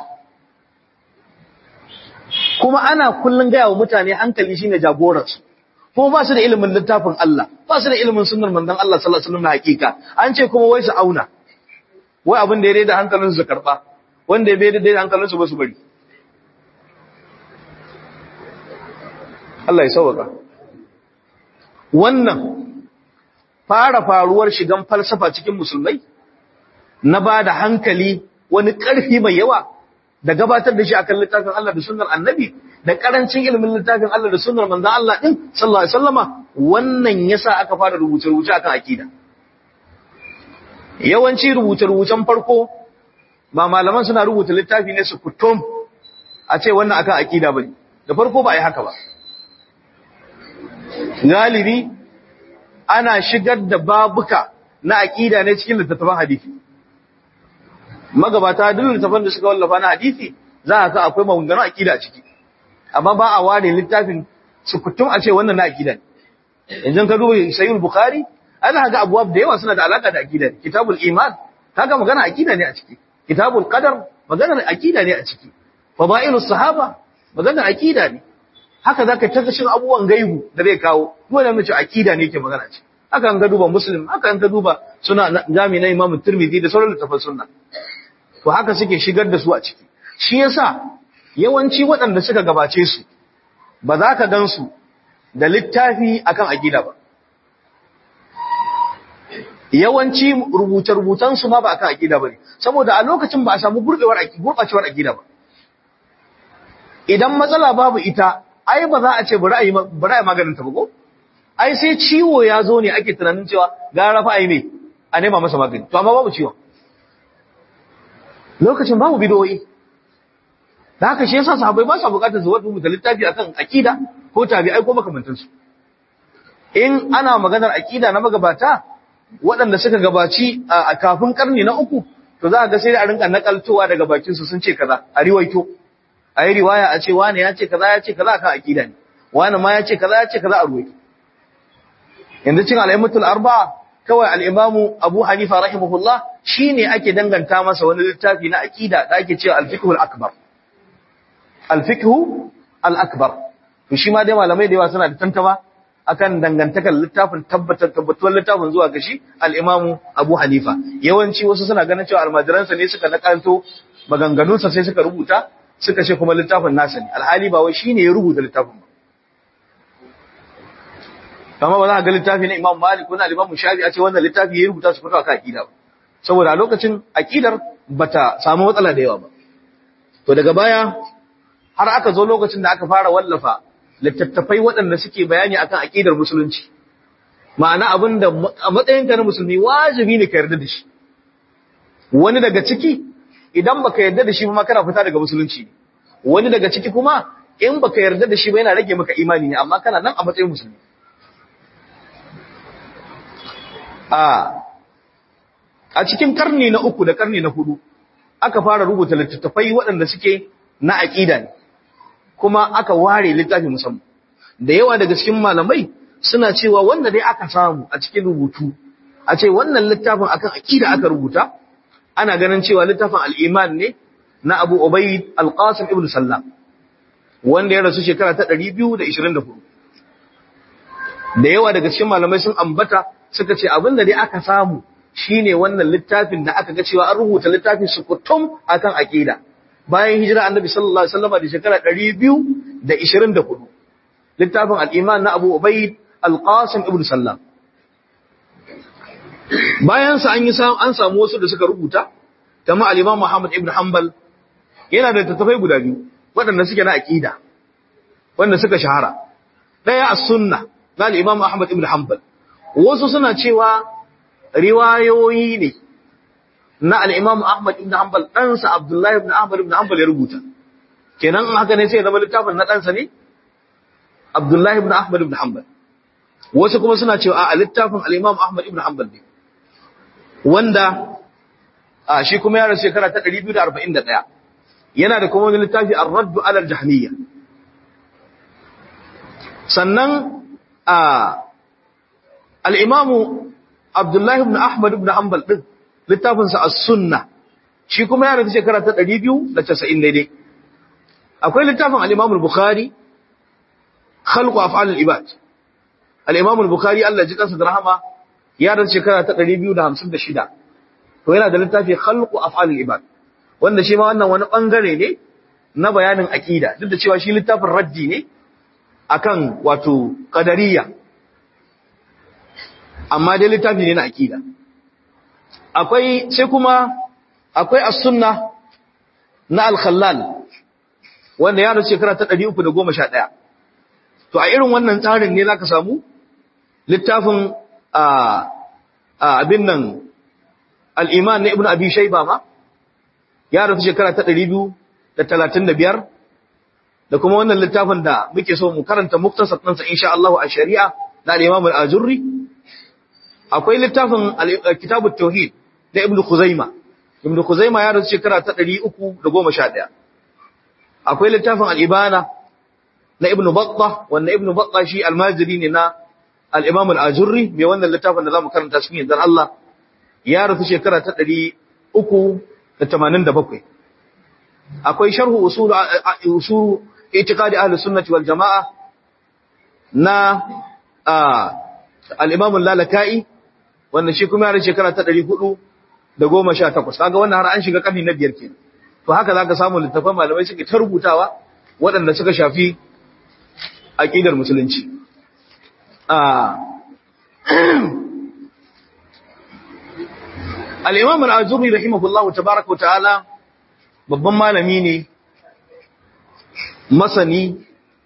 [SPEAKER 1] kuma ana kullun gaya wa mutane hankali shine jagoransu kuma ba su da ilimin littafin Allah ba su da ilimin sunnar manzon Allah sallallahu alaihi wasallam na hakika an ce kuma wai su auna wai abin da ya daidai hankalinsu su karba wanda ya daidai hankalinsu ba su bari Allah ya sauka wannan faruwar shigan falsafa cikin musulmai na ba da hankali wani ƙarfi mai yawa da gabatar da shi akan littafin Allah da sunnar annabi da karancin ilimin littafin Allah da sunnar manzon Allah din sallallahu alaihi wasallama wannan yasa aka fara rubuce-rubuce akan akida yawanci rubuce-rubucen farko ba malaman suna rubuta littafi ne su kutum a ce wannan akan akida bane da farko ba ai haka ba galibi ana shigar da babuka na akida ne cikin littattafan hadisi magabata duk littattafan da suka wallafa na hadisi za ka akwai maganganun akida a ciki amma ba a ware littafin su kutum a ce wannan na akida ne idan ka duba sahih bukhari ana ga abuwab da yawa suna da alaka da akida kitabul iman kaga magana akida ne a ciki kitabul qadar magana akida ne a ciki fadailus sahaba magana akida ne haka zaka ta gashin abubuwan gaibu da zai kawo dole mu ce akida ne yake magana ce haka an ga duba muslim haka an ga duba suna jami na imam tirmidhi da sauran littafan sunna to haka suke shigar da su a ciki shi yasa yawanci waɗanda suka gabace su ba za ka gansu da littafi akan akida ba yawanci rubuce-rubutan su ma ba akan akida bane saboda a lokacin ba a samu gurbacewar akida ba idan matsala babu ita ai ba za a ce bari a maganin ta ba ko ai sai ciwo ya zo ne ake tunanin cewa gara fa ai me a nema masa magani to amma babu ciwon lokacin babu bidoyi da haka shi yasa sahabbai ba su bukatar zuwa rubuta littafi akan akida ko tabi'ai ko makamantan su in ana maganar akida na magabata waɗanda suka gabaci a kafin karni na 3 to za a ga sai a rinka nakaltowa daga bakin su sun ce kaza a riwaito a yi riwaya a ce wani ya ce kaza kan akida ne wani ma ya ce kaza a ruwaito yanzu cin al'aimatul arba'a kawai al'imamu abu hanifa rahimahullah shine ake danganta masa wani littafi na akida da ake cewa al-fiqhul akbar al-fiqhu al-akbar to shi ma dai malamai da yawa suna da tantama akan dangantakar littafin tabbatuwar littafin zuwa ga shi al-imamu abu hanifa yawanci wasu suna ganin cewa almajiransa ne suka nakalto maganganunsa sai suka rubuta suka ce kuma littafin nasa ne alhali ba wai shine ya rubuta littafin ba kama ba za a ga littafi na Imam Malik ko na Imam Shafi a ce wannan littafi ya rubuta su fito akan aqida ba saboda a lokacin aqidar bata samu matsala da yawa ba to daga baya har aka zo lokacin da aka fara wallafa littattafai waɗanda suke bayani akan aqidar musulunci ma'ana abinda a matsayinka na musulmi wajibi ne ka yarda da shi wani daga ciki idan baka yarda da shi ba kana fita daga musulunci wani daga ciki kuma in baka yarda da shi ba yana rage maka imani ne amma kana nan a matsayin musulmi a cikin karni na 3 da karni na 4 aka fara rubuta littattafai waɗanda suke na aqida ne kuma aka ware littafi musamman da yawa daga cikin malamai suna cewa wanda dai aka samu a cikin rubutu a ce wannan littafin akan aqida aka rubuta ana ganin cewa littafin al-iman ne na Abu Ubayd al-Qasim ibn Sallam wanda ya rasu shekara ta 224 da yawa daga cikin malamai sun ambata suka ce abinda dai aka samu shine wannan littafin da aka ga cewa an rubuta littafin sukutum akan aqida bayan hijira annabi sallallahu alaihi wasallam da shekara 224 littafin al-iman na Abu Ubayd al-Qasim ibn Sallam bayan sa an samu wasu da suka rubuta kamar al-Imam Muhammad ibn Hanbal yana da tattafai guda biyu waɗanda suke na aqida wanda suka shahara daya as-sunnah na al-Imam Ahmad ibn Hanbal wasu suna cewa riwayoyi ne na al-Imam Ahmad ibn Hanbal ɗansa Abdullah ibn Ahmad ibn Hanbal ya rubuta kenan haka ne sai zama littafin na ɗansa ne Abdullah ibn Ahmad ibn Hanbal wasu kuma suna cewa a littafin al-Imam Ahmad ibn Hanbal ne wanda shi kuma ya rasu shekara ta 241 yana da kuma wani littafi ar-radd ala al-jahmiyya sannan al-Imam Abdullah ibn Ahmad ibn Hanbal din littafin sa As-Sunnah shi kuma ya rasu shekara ta 290 daidai. Akwai littafin al-Imam al-Bukhari Khalqu Af'al al-Ibad. Al-Imam al-Bukhari Allah ji kansa da rahama ya rasu shekara ta 256. To yana da littafi Khalqu Af'al al-Ibad wanda shi ma wannan wani bangare ne na bayanin aqida, duk da cewa shi littafin raddi ne akan wato qadariyya, amma dai littafi ne na aqida. Akwai sai kuma akwai as-sunnah na al-Khallal wanda ya rasu shekara ta 311. To a irin wannan tsarin ne zaka samu littafin abin nan al-Iman na Ibn Abi Shayba ma ya rasu shekara ta 235, da kuma wannan littafin da muke so mu karanta muktasar ɗinsa insha Allah a shari'a na al-Imam al-Ajurri. Akwai littafin Kitabut Tauhid da Ibn Khuzaimah. Ibn Khuzaimah ya rasu shekara ta 311. Akwai littafin al-Ibana na Ibn Battah, wanda Ibn Battah shi almajiri ne na al-Imam al-Ajurri, mai wannan littafin da zamu karanta cikin yardar Allah, ya rasu shekara ta 387. Akwai sharhu usul i'tiqadi ahli sunnati wal jamaa na al-Imam al-Lalaka'i, wanda shi kuma ya rasu shekara ta 418. Kaga wannan har an shiga karni na 5 kenan. To haka zaka samu littafan malamai suke ta rubutawa waɗanda suka shafi aqidar musulunci. Al-Imam al-Ajurri rahimahullahu tabaaraka wa ta'ala babban malami ne, masani.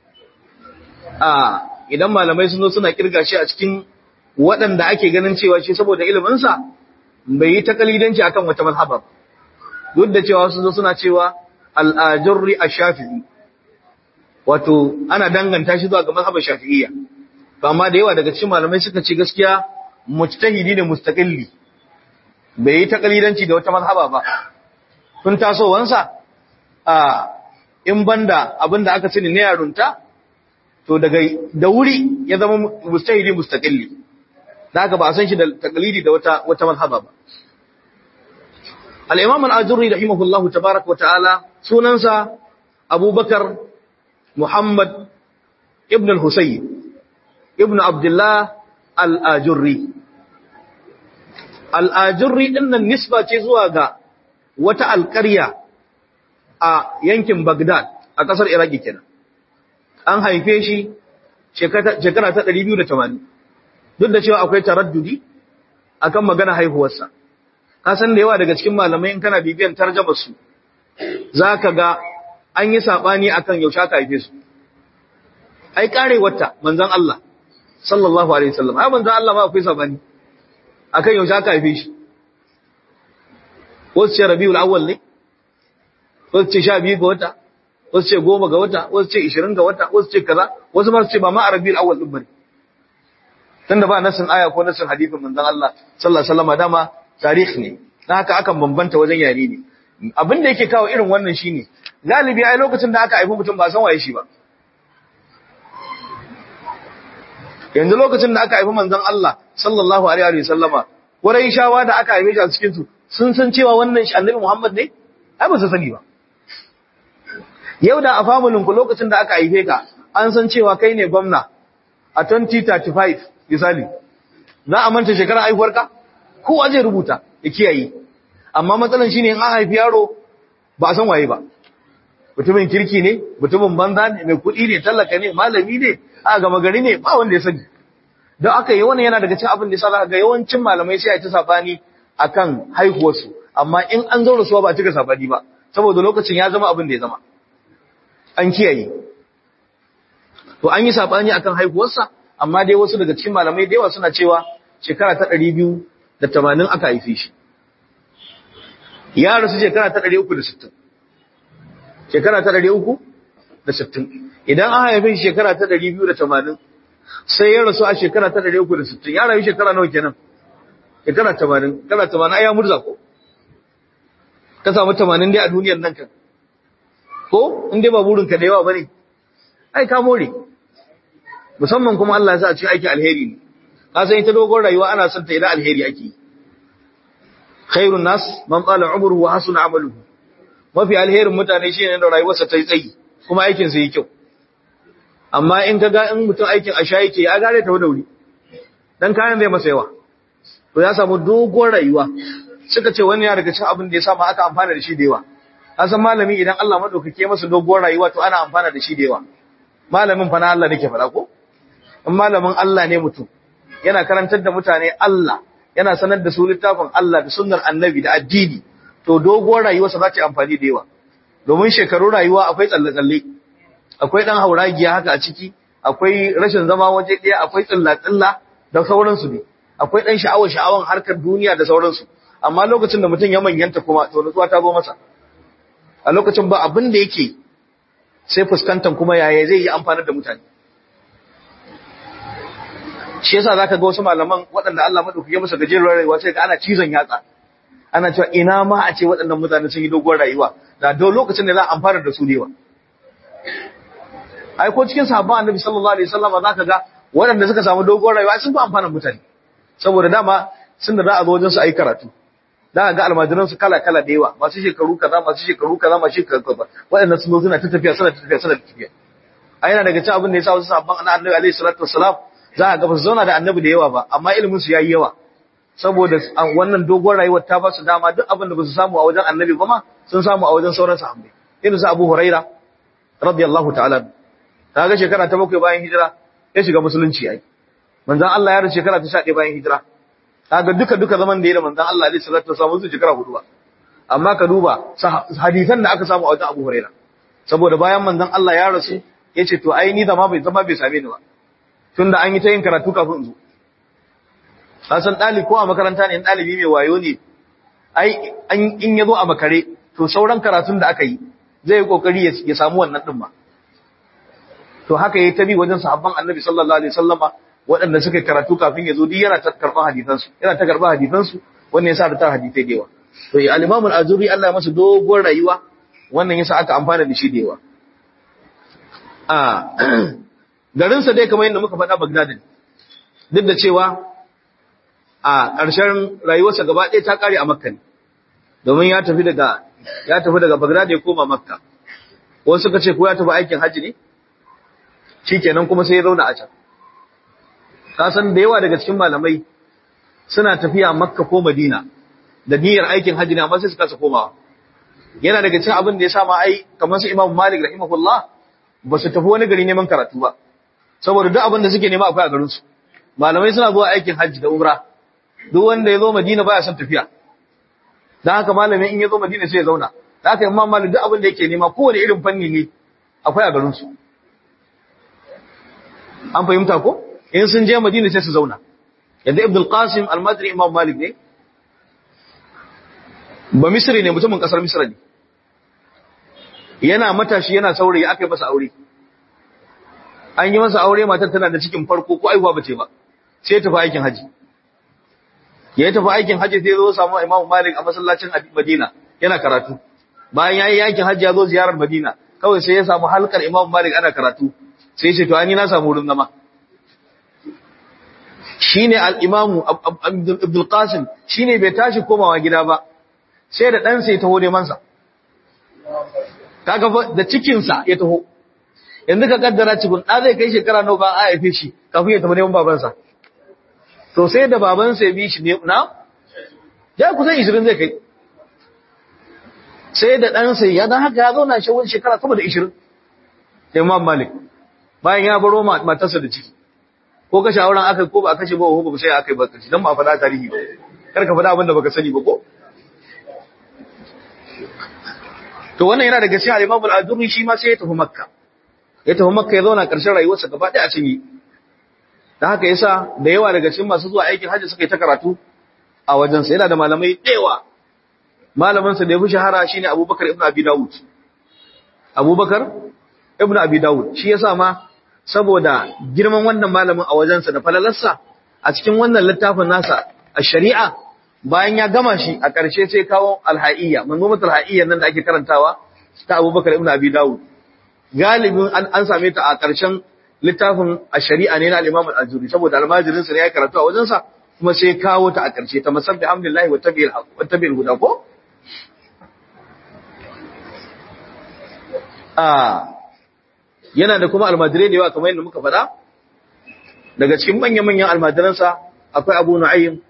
[SPEAKER 1] Idan malamai sun zo suna kirga shi a cikin waɗanda ake ganin cewa shi saboda iliminsa bai yi takalidanci akan wata mazhaba, duk da cewa sun zo suna cewa al-Ajurri ash-Shafi'i, wato ana danganta shi zuwa ga mazhabar Shafi'iyya. Amma da yawa daga cikin malamai suka ce gaskiya mujtahidi ne mustaqilli, bai yi takalidanci da wata mazhaba ba. Tun tasowansa in banda abinda aka sani na yarunta, to daga da wuri ya zama mujtahidi mustaqilli, da haka ba a san shi da takalidi da wata mazhaba ba. Al-Imam al-Ajurri rahimahullahu tabaaraka wa ta'ala sunansa Abubakar Muhammad ibn al-Husayn ibn Abdullah al-Ajurri. Al-Ajurri dinnan nisba ce zuwa ga wata alƙarya a yankin Baghdad a ƙasar Iraki kenan. An haife shi shekara ta 280, duk da cewa akwai taraddudi akan magana haihuwarsa. Ka san da yawa daga cikin malamai in kana bibiyan tarjumar su zaka ga an yi sabani akan yaushe aka haife su. Ai karewarta manzon Allah sallallahu alaihi wasallam, ai manzon Allah ma akwai sabani akan yaushe aka haife shi. Wasu ce Rabiul Awwal ne, wasu ce 12 ga wata, wasu ce 10 ga wata, wasu ce 20 ga wata, wasu ce kaza, wasu ma su ce ba ma a Rabiul Awwal din bane. Tunda ba nasin aya ko nasin hadisin manzon Allah sallallahu alaihi wasallam, dama tarikh ne. Dan haka akan bambanta wajen yare ne. Abin da yake kawo irin wannan shine galibi ai lokacin da aka haifi mutum ba san waye shi ba. Yanzu lokacin da aka haifi manzon Allah sallallahu alaihi wasallama, Quraishawa da aka haife shi a cikin su sun san cewa wannan shi Annabi Muhammad ne? Ai ba su sani ba. Yau da a familin ku lokacin da aka haife ka an san cewa kai ne gwamna a 2035 misali. Za a manta shekarar haihuwarka? Kowa zai rubuta ya kiyaye. Amma matsalan shine in an haifi yaro ba a san waye ba. Mutumin kirki ne, mutumin banza ne, mai kuɗi ne, talaka ne, malami ne, a gama gari ne, ba wanda ya sani. Don aka yi wannan yana daga cikin abin da ya sa ga yawancin malamai sai a ta sabani akan haihuwarsu, amma in an zauna suwa ba a cika sabani ba, saboda lokacin ya zama abin da ya zama. An kiyaye. To an yi sabani akan haihuwarsa, amma dai wasu daga cikin malamai da yawa suna cewa shekara ta 280 aka haife shi. Ya rasu shekara ta 360. Shekara ta 360. Idan an haife shi shekara ta 280, sai ya rasu a shekara ta 360. Ya rayu shekara nawa kenan? Shekara 80. Shekara 80 ai ya murza ko? Ka samu 80 dai a duniyar nan kan. Ko in dai ba burinka da yawa bane. Ai ka more. musamman kuma Allah ya sa a cikin aikin alheri ne ka san ita dogon rayuwa ana son ta idan alheri ake khairun nas man qala umruhu wa hasuna amaluhu mafi alherin mutane shine da rayuwarsa ta yi tsayi kuma aikin sa yi kyau amma in kaga in mutum aikin asha yake ya gare ta wuri dan kayan zai masa yawa to ya samu dogon rayuwa suka ce wani ya daga cikin abin da ya samu aka amfana da shi da yawa asan malami idan Allah madaukake masa dogon rayuwa to ana amfana da shi da yawa malamin fa na Allah nake fara ko in malamin Allah ne mutum yana karantar da mutane Allah yana sanar da su littafin Allah da sunnar annabi da addini to dogon rayuwarsa za ta amfani da yawa domin shekaru rayuwa akwai tsalle-tsalle akwai dan hauragiya haka a ciki akwai rashin zama waje ɗaya akwai tsilla-tsilla da sauransu ne akwai dan sha'awan harkar duniya da sauransu amma lokacin da mutum ya manyanta kuma to nutsuwa ta zo masa a lokacin ba abin da yake sai fuskantar kuma yaya zai yi amfani da mutane shi yasa zaka ga wasu malaman waɗanda Allah madaukake musu gajeruwar rayuwa sai ga ana cizon yatsa ana cewa ina ma a ce waɗannan mutane sun yi dogon rayuwa da lokacin da za a amfana da su ne wa ai ko cikin sahabban Annabi sallallahu alaihi wasallam zaka ga waɗanda suka samu dogon rayuwa sun fi amfanin mutane saboda dama sun da za a zo wajen su ayi karatu za ga almajiran su kala kala da yawa masu shekaru kaza masu shekaru kaza waɗannan sun zo suna ta tafiya ai yana daga cikin abin da yasa wasu sahabban Annabi alaihi salatu wassalam za a ga ba su zauna da Annabi da yawa ba amma ilimin su yayi yawa saboda wannan dogon rayuwar ta ba su dama duk abin da ba su samu a wajen Annabi ba ma sun samu a wajen sauran sahabbai irin su Abu Huraira radiyallahu ta'ala kaga shekara ta 7 bayan hijira ya shiga musulunci ai manzon Allah ya rasu shekara ta 11 bayan hijira kaga duka zaman da yayin manzon Allah alaihi salatu wasallam su shekara 4 ba amma ka duba hadisan da aka samu a wajen Abu Huraira saboda bayan manzon Allah ya rasu yace to ai ni zama bai same ni ba tunda an yi ta yin karatu kafin in zo kasan dalibi ko a makaranta ne dalibi mai wayo ne ai in yazo a makare to sauran karatun da aka yi zai yi kokari ya samu wannan din ba to haka yayi tabi wajen sahabban Annabi sallallahu alaihi wasallama waɗanda suka karatu kafin ya zo duk yana ta karban hadisan su wannan yasa da ta hadisai da yawa to al-Imam al-Azuri Allah ya masa dogon rayuwa wannan yasa aka amfana da shi da yawa garin sa dai kamar yadda muka faɗa Baghdad duk da cewa a ƙarshen rayuwarsa gaba ɗaya ta kare a Makka ne domin ya tafi daga Baghdad ya koma Makka wasu suka ce ko ya tafi aikin haji ne shikenan kuma sai ya zauna a can ka san da yawa daga cikin malamai suna tafiya Makka ko Madina da niyyar aikin haji ne amma sai suka komawa yana daga cikin abin da ya sa ma ai kamar su Imam Malik rahimahullah ba su tafi wani gari neman karatu ba saboda duk abin da suke nema akwai a garin su malamai suna zuwa aikin haji da umra duk wanda ya zo Madina baya son tafiya dan haka malamin in ya zo Madina sai ya zauna dan haka Imam Malik duk abin da yake nema kowane irin fanni ne akwai a garin su an fahimta ko in sun je Madina sai su zauna yadda Ibn al-Qasim al-Madri Imam Malik ne ba Misri ne mutumin kasar Misra ne yana matashi yana saurayi aka yi masa aure an yi masa aure matar tana da cikin farko ko aihuwa bace ba sai ya tafi aikin haji ya tafi aikin haji sai zo samu Imam Malik a masallacin Madina yana karatu bayan yayi aikin haji ya zo ziyarar Madina kawai sai ya samu halkar Imam Malik ana karatu sai ya ce to ani na samu wurin zama shine al-Imam Ibn al-Qasim shine bai tashi komawa gida ba sai da dan sai ya taho neman sa kaga da cikin sa ya taho yanzu ka kaddara cikin da zai kai shekara nawa ba a haife shi kafin ya tafi neman babansa to sai da babansa ya bi shi ne na ya kusan 20 zai kai sai da dan sai ya dan haka ya zauna shi wani shekara sama da 20 Imam Malik bayan ya baro matarsa da ciki ko kashe auren aka ko ba kashe ba ko ba sai aka yi ba kashi dan ba faɗa tarihi ba kar ka faɗa abin da baka sani ba ko to wannan yana daga cikin al-Imam al-Azuri shi ma sai ya tafi Makka ya zauna ƙarshen rayuwarsa gaba ɗaya a cinye dan haka yasa da yawa daga cikin masu zuwa aikin hajji suka yi ta karatu a wajen sa yana da malamai da yawa malamin sa da yafi shahara shine Abubakar ibn Abi Dawud shi yasa ma saboda girman wannan malamin a wajen sa da falalarsa a cikin wannan littafin nasa ash-shari'a bayan ya gama shi a ƙarshe sai kawo al-ha'iyya manzumatul ha'iyya nan da ake karantawa ta Abubakar ibn Abi Dawud galibin an same ta a ƙarshen littafin ash-shari'a ne na al-Imam al-Ajuri saboda almajirin sa ne ya karatu a wajen sa kuma sai kawo ta a ƙarshe ta masabbi alhamdulillah wa tabi'il huda ko yana da kuma almajirai da yawa kamar yadda muka faɗa daga cikin manyan almajiransa akwai Abu Nu'aym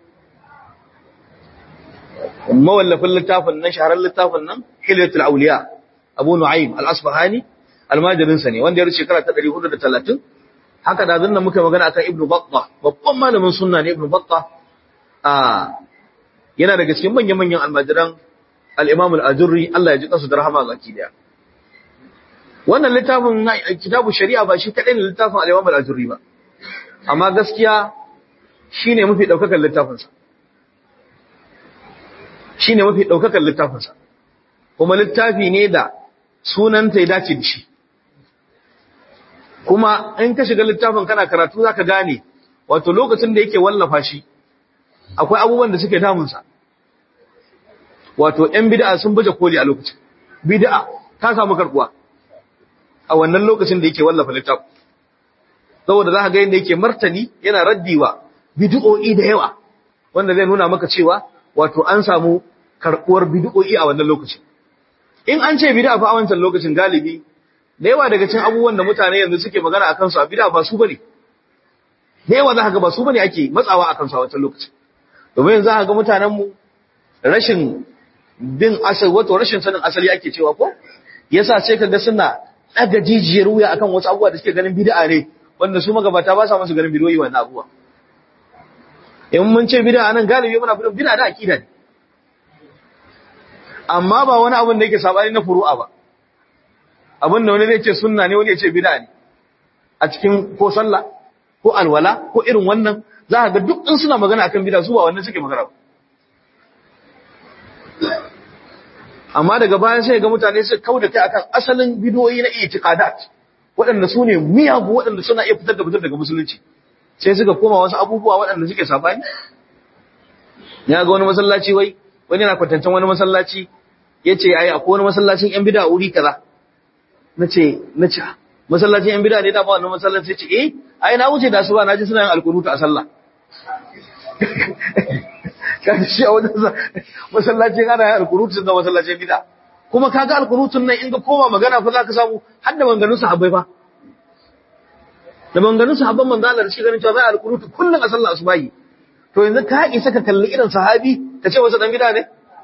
[SPEAKER 1] mawallafin littafin nan shahararren littafin nan Hilyatul Awliya Abu Nu'aym al-Asbahani almajirinsa ne wanda ya rubuta shekara ta 430 haka da zan muka magana akan Ibn Battah babban malamin sunna ne Ibn Battah yana daga cikin manyan almajiran al-Imam al-Ajurri Allah ya ji kansu da rahama zaki daya wannan littafin na kitabu shari'a ba shi kadai ne littafin al-Imam al-Ajurri ba amma gaskiya shine mafi daukakan littafinsa shine mafi daukakan littafinsa kuma littafi ne da sunanta ya dace da shi kuma in ka shiga littafin kana karatu zaka gane wato lokacin da yake wallafa shi akwai abubuwan da suke damunsa wato ɗan bid'a sun baje koli a lokacin bid'a ta samu karbuwa a wannan lokacin da yake wallafa littafin saboda za ka ga yadda yake martani yana raddiwa bid'o'i da yawa wanda zai nuna maka cewa wato an samu karbuwar bid'o'i a wannan lokacin in an ce bid'a fa a wancan lokacin galibi da yawa daga cikin abubuwan da mutane yanzu suke magana akan su a bid'a ba su bane da yawa za ka ga ba su bane ake matsawa akan su a wancan lokacin domin yanzu za ka ga mutanen mu rashin bin asali wato rashin sanin asali ake cewa ko yasa sai ka ga suna daga jijiyar wuya akan wasu abubuwa da suke ganin bid'a ne wanda su magabata ba sa musu ganin bid'o'i wannan abubuwa in mun ce bid'a nan galibi muna fadin bid'a da aqida ne amma ba wani abin da yake sabani na furu'a ba abin da wani zai ce sunna ne wani ya ce bid'a ne a cikin ko sallah ko alwala ko irin wannan za ka ga duk in suna magana akan bid'a su ba wannan suke magana ba amma daga bayan sai ga mutane su kauda kai akan asalin bid'o'i na i'tiqadat waɗanda su ne miyagu waɗanda suna iya fitar da mutum daga musulunci sai suka koma wasu abubuwa waɗanda suke sabani ya ga wani masallaci wani yana kwatantan wani masallaci yace ai akwai wani masallacin yan bid'a wuri kaza nace masallacin yan bid'a ne da ba wannan masallaci ce ai na wuce da su ba naji suna yin alkunutu a sallah kaga shi a wajen masallacin ana yin alkunutu da masallacin bid'a kuma kaga alkunutun nan in ga koma magana fa zaka samu har da manganun sahabbai fa da manganun sahabban manzo Allah da shi ganin cewa za a alkunutu kullun a sallar asubahi to yanzu ka isa ka kalli irin sahabi ka ce masa dan bid'a ne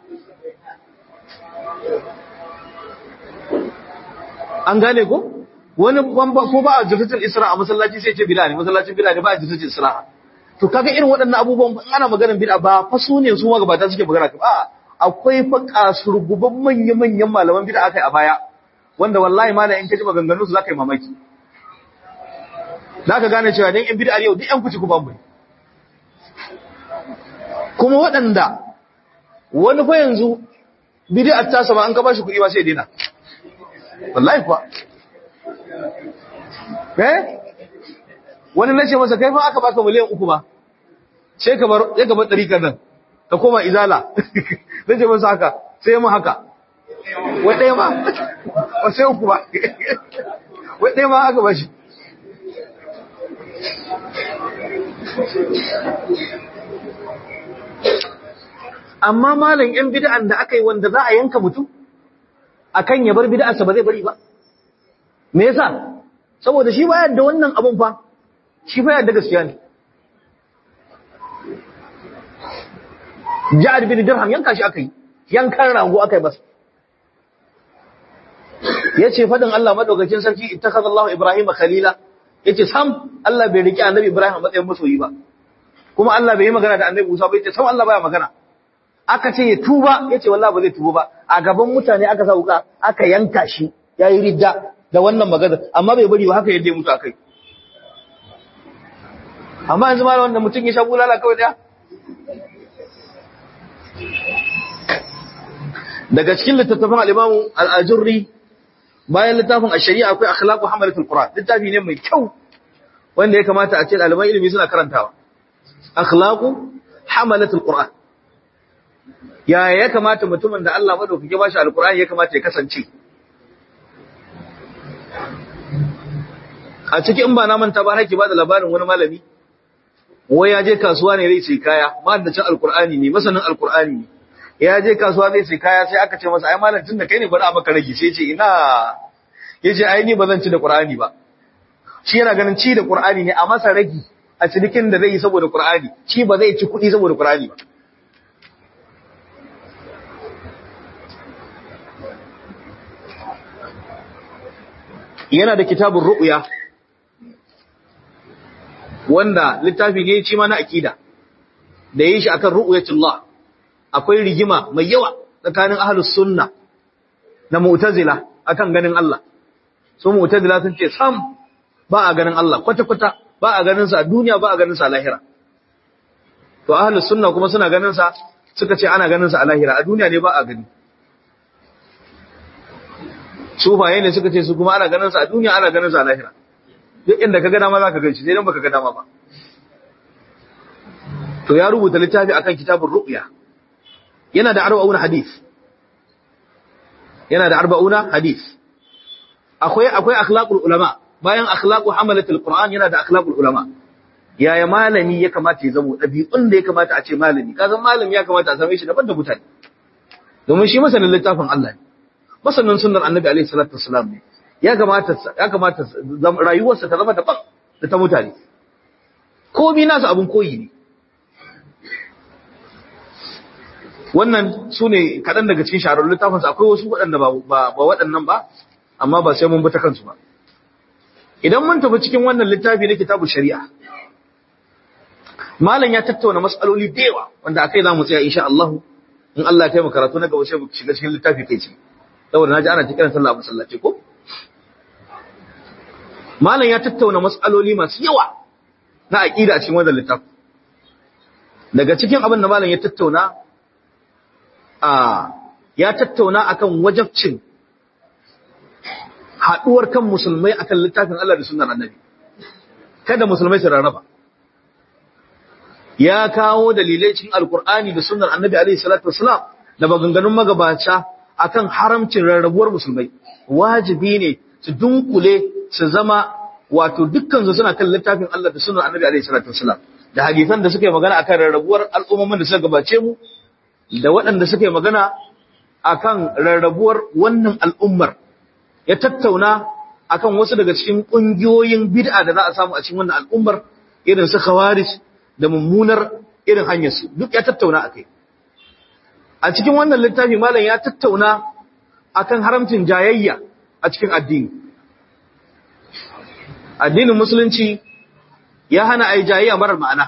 [SPEAKER 1] an gane ko wani ko ba a jirtul isra a masallaci sai ce bid'a ne masallacin bid'a ne ba a jirtul isra to kaga irin waɗannan abubuwan ana maganar bid'a ba fa su ne su magabata suke magana ba akwai fa kasurguban manyan malaman bid'a kai a baya wanda wallahi malam in ka ji maganganun su zaka yi mamaki zaka gane cewa dan in bid'a yau duk yan kuci ku bambu kuma waɗanda wani fa yanzu bid'a ta sama an ka bashi kuɗi ba sai dena wallahi fa wani nace masa kai fa aka baka miliyan 3 ba sai ka bar ya gaba ɗarikan nan ka koma izala nace masa haka sai mu haka wai ɗaya ma ba sai 3 ba wai ɗaya ma aka bashi amma malam yan bid'an da aka yi wanda za a yanka mutum akan ya bar bid'arsa ba zai bari ba me yasa saboda shi ba yadda wannan abun fa shi fa yadda gaskiya ne Ja'ad bin Dirham yanka shi akai yankan rago akai bas yace fadin Allah madaukakin sarki ittakhadallahu Ibrahim khalila yace sam Allah bai riki annabi Ibrahim a matsayin masoyi ba kuma Allah bai yi magana da annabi Musa ba yace sam Allah baya magana aka ce ya tuba yace wallahi ba zai tuba ba a gaban mutane aka sa wuka aka yanka shi yayi ridda da wannan magana amma bai bari ba haka yadda ya mutu akai amma yanzu ma wannan mutum ya sha bulala kawai da daga cikin littattafan al-Imam al-Ajurri bayan littafin ash-Shari'a akwai akhlaqu hamalatul Qur'an littafi ne mai kyau wanda ya kamata a ce ɗaliban ilimi suna karantawa akhlaqu hamalatul Qur'an ya kamata mutumin da Allah madaukake bashi al-Qur'ani ya kamata ya kasance a cikin in ba na manta ba nake ba da labarin wani malami wai ya je kasuwa ne zai sai kaya mahaddacin alqur'ani ne masanin alqur'ani ne ya je kasuwa zai sai kaya sai aka ce masa ai malam tunda kai ne bari a maka rage sai ce ina yace ai ni ba zan ci da qur'ani ba shi yana ganin ci da qur'ani ne a masa rage a cikin da zai yi saboda qur'ani shi ba zai ci kuɗi saboda qur'ani ba yana da kitabun ru'ya wanda littafi ne shi ma na akida da yayin shi akan ru'yatullah akwai rigima mai yawa tsakanin ahlus sunna da mu'tazila akan ganin Allah su mu'tazila sun ce sam ba a ganin Allah kwata-kwata ba a ganin sa a duniya ba a ganin sa a lahira to ahlus sunna kuma suna ganin sa suka ce ana ganin sa a lahira a duniya ne ba a gani sufaye ne suka ce su kuma ana ganin sa a duniya ana ganin sa a lahira duk inda ka ga dama zaka ganshi sai dan baka ga dama ba to ya rubuta littafi akan kitabur ru'ya yana da 40 hadith akwai akhlaqul ulama bayan akhlaqu hamalatul qur'an yana da akhlaqul ulama yaya malami ya kamata ya zama dabi'un da ya kamata a ce malami kazan malami ya kamata a same shi daban da mutane domin shi masanin littafin Allah ne masanin sunnar annabi alaihi salatu wassalam ne ya kamata rayuwarsa ta zama daban da ta mutane komai nasu abun koyi ne wannan sune kadan daga cikin shahararrun littafinsa akwai wasu waɗanda ba waɗannan ba amma ba sai mun bi ta kansu ba idan mun tafi cikin wannan littafi na kitabu shari'a malam ya tattauna mas'aloli da yawa wanda akai zamu tsaya insha Allah in Allah ya taimaka karatu na gaba sai mu shiga cikin littafi kai ce saboda naji ana cikin sallah a masallaci ko malam ya tattauna mas'aloli masu yawa na aqida a cikin wannan littafi daga cikin abin da malam ya tattauna akan wajibcin haduwar kan musulmai akan littafin Allah da sunnar annabi kada musulmai su rarraba ya kawo dalilai cikin alkur'ani da sunnar annabi alaihi salatu wasalam da maganganun magabata akan haramcin rarrabuwar musulmai wajibi ne su dunkule su zama wato dukkan su suna kan littafin Allah da sunnar annabi alaihi salatu wasalam da hadisan da suka yi magana akan rarrabuwar al'ummomin da suka gabace mu da waɗanda suka yi magana akan rarrabuwar wannan al'ummar ya tattauna akan wasu daga cikin ƙungiyoyin bid'a da za a samu a cikin wannan al'ummar irin su khawarij da mummunar irin hanyar su duk ya tattauna akai a cikin wannan littafi malam ya tattauna akan haramcin jayayya a cikin addinin musulunci ya hana ai jayayya marar ma'ana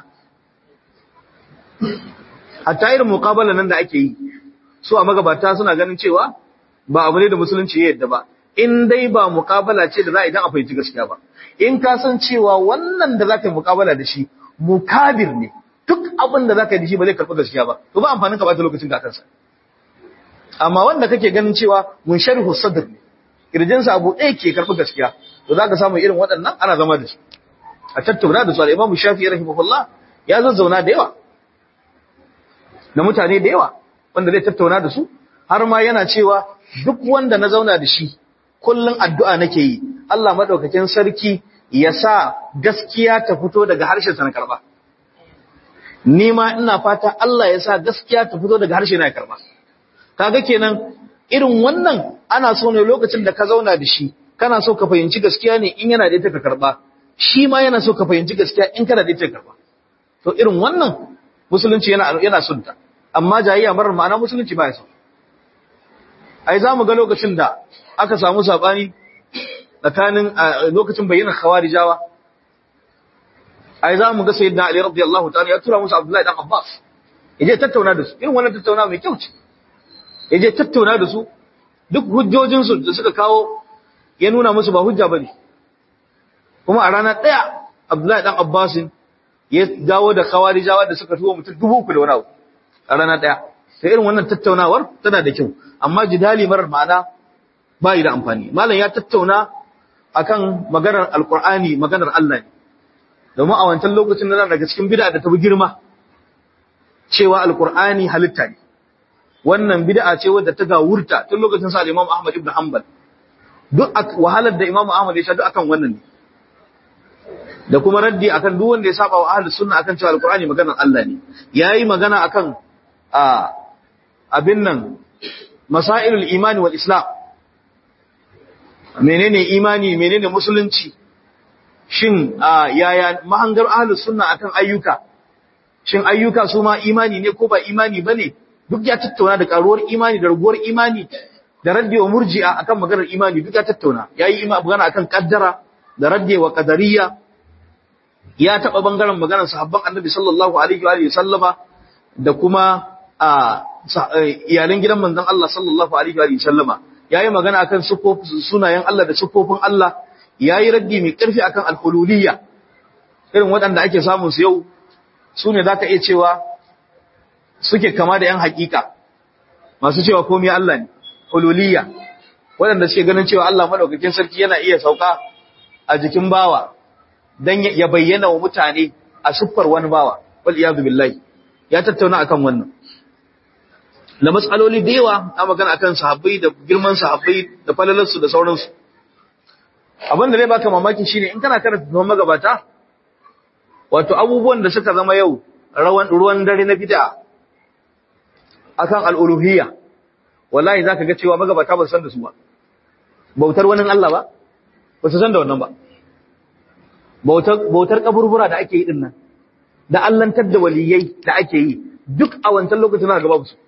[SPEAKER 1] hatta irin muqabala nan da ake yi su a magabata suna ganin cewa ba abu ne da musulunci ya yadda ba in dai ba muqabala ce da za a idan a fahimci gaskiya ba in ka san cewa wannan da za ka yi muqabala da shi mukabir ne duk abin da za ka yi da shi ba zai karɓi gaskiya ba to ba amfanin ka bata lokacin ka kansa amma wanda kake ganin cewa mun sharhu sadr ne kirjinsa abu ɗaya ke karɓi gaskiya to za ka samu irin waɗannan ana zama da su a tattauna da su al-Imam Shafi'i rahimahullah ya zazzauna da yawa na mutane da yawa wanda zai tattauna da su har ma yana cewa duk wanda na zauna da shi kullun addu'a nake yi Allah madaukakin sarki ya sa gaskiya ta fito daga harshen sa na karba ni ma ina fata Allah ya sa gaskiya ta fito daga harshe na karba kaga kenan irin wannan ana so ne lokacin da ka zauna da shi kana so ka fahimci gaskiya ne in yana da ita ka karba shi ma yana so ka fahimci gaskiya in kana da ita ka karba to irin wannan musulunci yana sunta amma jayayya marar ma'ana musulunci ba ya so ai za mu ga lokacin da aka samu sabani tsakanin lokacin bayyana khawarijawa ai za mu ga sayyidina Ali radiyallahu ta'ala ya tura musu Abdullahi dan Abbas yaje tattauna da su irin wannan tattauna mai kyau ce yaje tattauna da su duk hujjojin su da suka kawo ya nuna musu ba hujja bane kuma a rana daya Abdullahi dan Abbas ya dawo da khawarijawa da suka tuwo mutum 3,000 da wani abu a rana daya sai irin wannan tattaunawar tana da kyau amma jidali marar ma'ana ba yi da amfani malam ya tattauna akan maganar alqur'ani maganar Allah ne domin a wancan lokacin da daga cikin bid'a da ta bi girma cewa alqur'ani halitta ne wannan bid'a ce wadda ta gawurta tun lokacin sa Imam Ahmad ibn Hanbal duk wahalar da Imam Ahmad ya sha duk akan wannan ne da kuma raddi akan duk wanda ya saba wa ahlus sunna akan cewa alqur'ani maganar Allah ne. Yayi magana akan abin nan masailul imani wal islam, menene imani menene musulunci, shin yaya mahangar ahlus sunna akan ayyuka, shin ayyuka su ma imani ne ko ba imani bane, duk ya tattauna da karuwar imani da raguwar imani, da raddi wa murji'a akan maganar imani duk ya tattauna. Yayi magana akan kaddara da raddi wa qadariyya, ya taba bangaren maganar sahabban annabi sallallahu alaihi wa sallama da kuma iyalan gidan manzon Allah sallallahu alaihi wa sallama. Yayi magana akan sunayen Allah da sifofin Allah, yayi raddi mai karfi akan al-hululiyya, irin waɗanda ake samun su yau sune zaka iya cewa suke kama da yan hakika, masu cewa komai Allah ne, hululiyya, waɗanda suke ganin cewa Allah madaukakin sarki yana iya sauka a jikin bawa dan ya bayyana wa mutane a siffar wani bawa, wal iyadu billahi. Ya tattauna akan wannan da matsaloli da yawa, a magana akan sahabbai da girman sahabbai da falalarsu da sauransu. Abin da zai baka mamaki shine in kana karanta magabata, wato abubuwan da suka zama yau ruwan dare na bid'a akan al-uluhiyya, wallahi zaka ga cewa magabata ba su san da su ba. Bautar wani Allah ba su san da wannan ba. Bautar kaburbura da ake yi din nan, da allantar da waliyai da ake yi, duk a wancan lokacin na gaba su.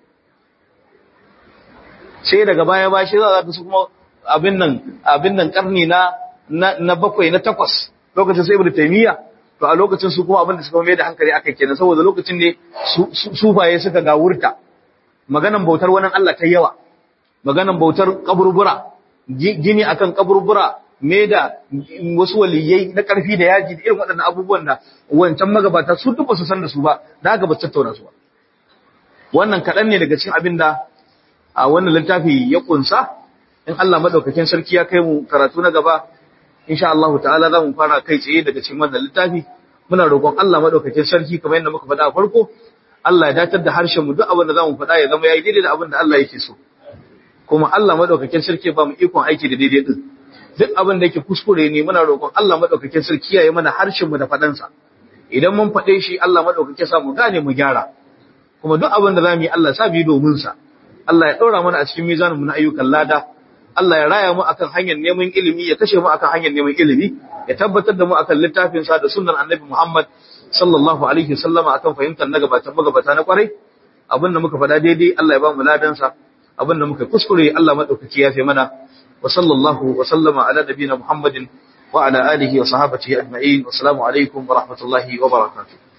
[SPEAKER 1] Sai daga baya ba shi za ta su kuma abin nan karni na bakwai na takwas, lokacin sai Ibn Taymiyyah, to a lokacin su kuma abin da suka mai da hankali akai kenan, saboda lokacin ne sufaye suka gawurta. Maganan bautar wani Allah ta yawa, maganan bautar kaburbura, gini akan kaburbura, me da wasu waliyai na karfi da yaji da irin waɗannan abubuwan da wancan magabata su duk ba su san da su ba, da haka ba su tattauna su ba. Wannan kaɗan ne daga cikin abin da a wannan littafi ya kunsa. In Allah madaukakin sarki ya kai mu karatu na gaba, insha Allah ta'ala za mu fara kai tsaye daga cikin wannan littafi. Muna roƙon Allah madaukakin sarki kamar yadda muka faɗa a farko, Allah ya datar da harshen mu, duk abin da za mu faɗa ya zama yayi daidai da abin da Allah yake so. Kuma Allah madaukakin sarki ba mu ikon aiki da daidai din. Duk abin da yake kuskure ne, muna roƙon Allah madaukakin sarki ya yi mana harshen mu da faɗansa. Idan mun faɗe shi, Allah madaukakin sa mu gane mu gyara. Kuma duk abin da za mu yi Allah sa bi domin sa. Allah ya ɗaura mana a cikin mizaninmu na ayyukan lada, Allah ya raya mu akan hanyar neman ilimi, ya kashe mu akan hanyar neman ilimi, ya tabbatar da mu akan littafinsa da sunnar annabi Muhammad sallallahu alaihi wasallama akan fahimtar magabata na kwarai. Abin da muka faɗa daidai Allah ya ba mu ladansa, abin da muka kuskure Allah madaukaki ya fi mana. Wa sallallahu wa sallama ala nabiyina Muhammadin wa ala alihi wa sahabatihi ajma'in. Wassalamu alaikum wa rahmatullahi wa barakatuh.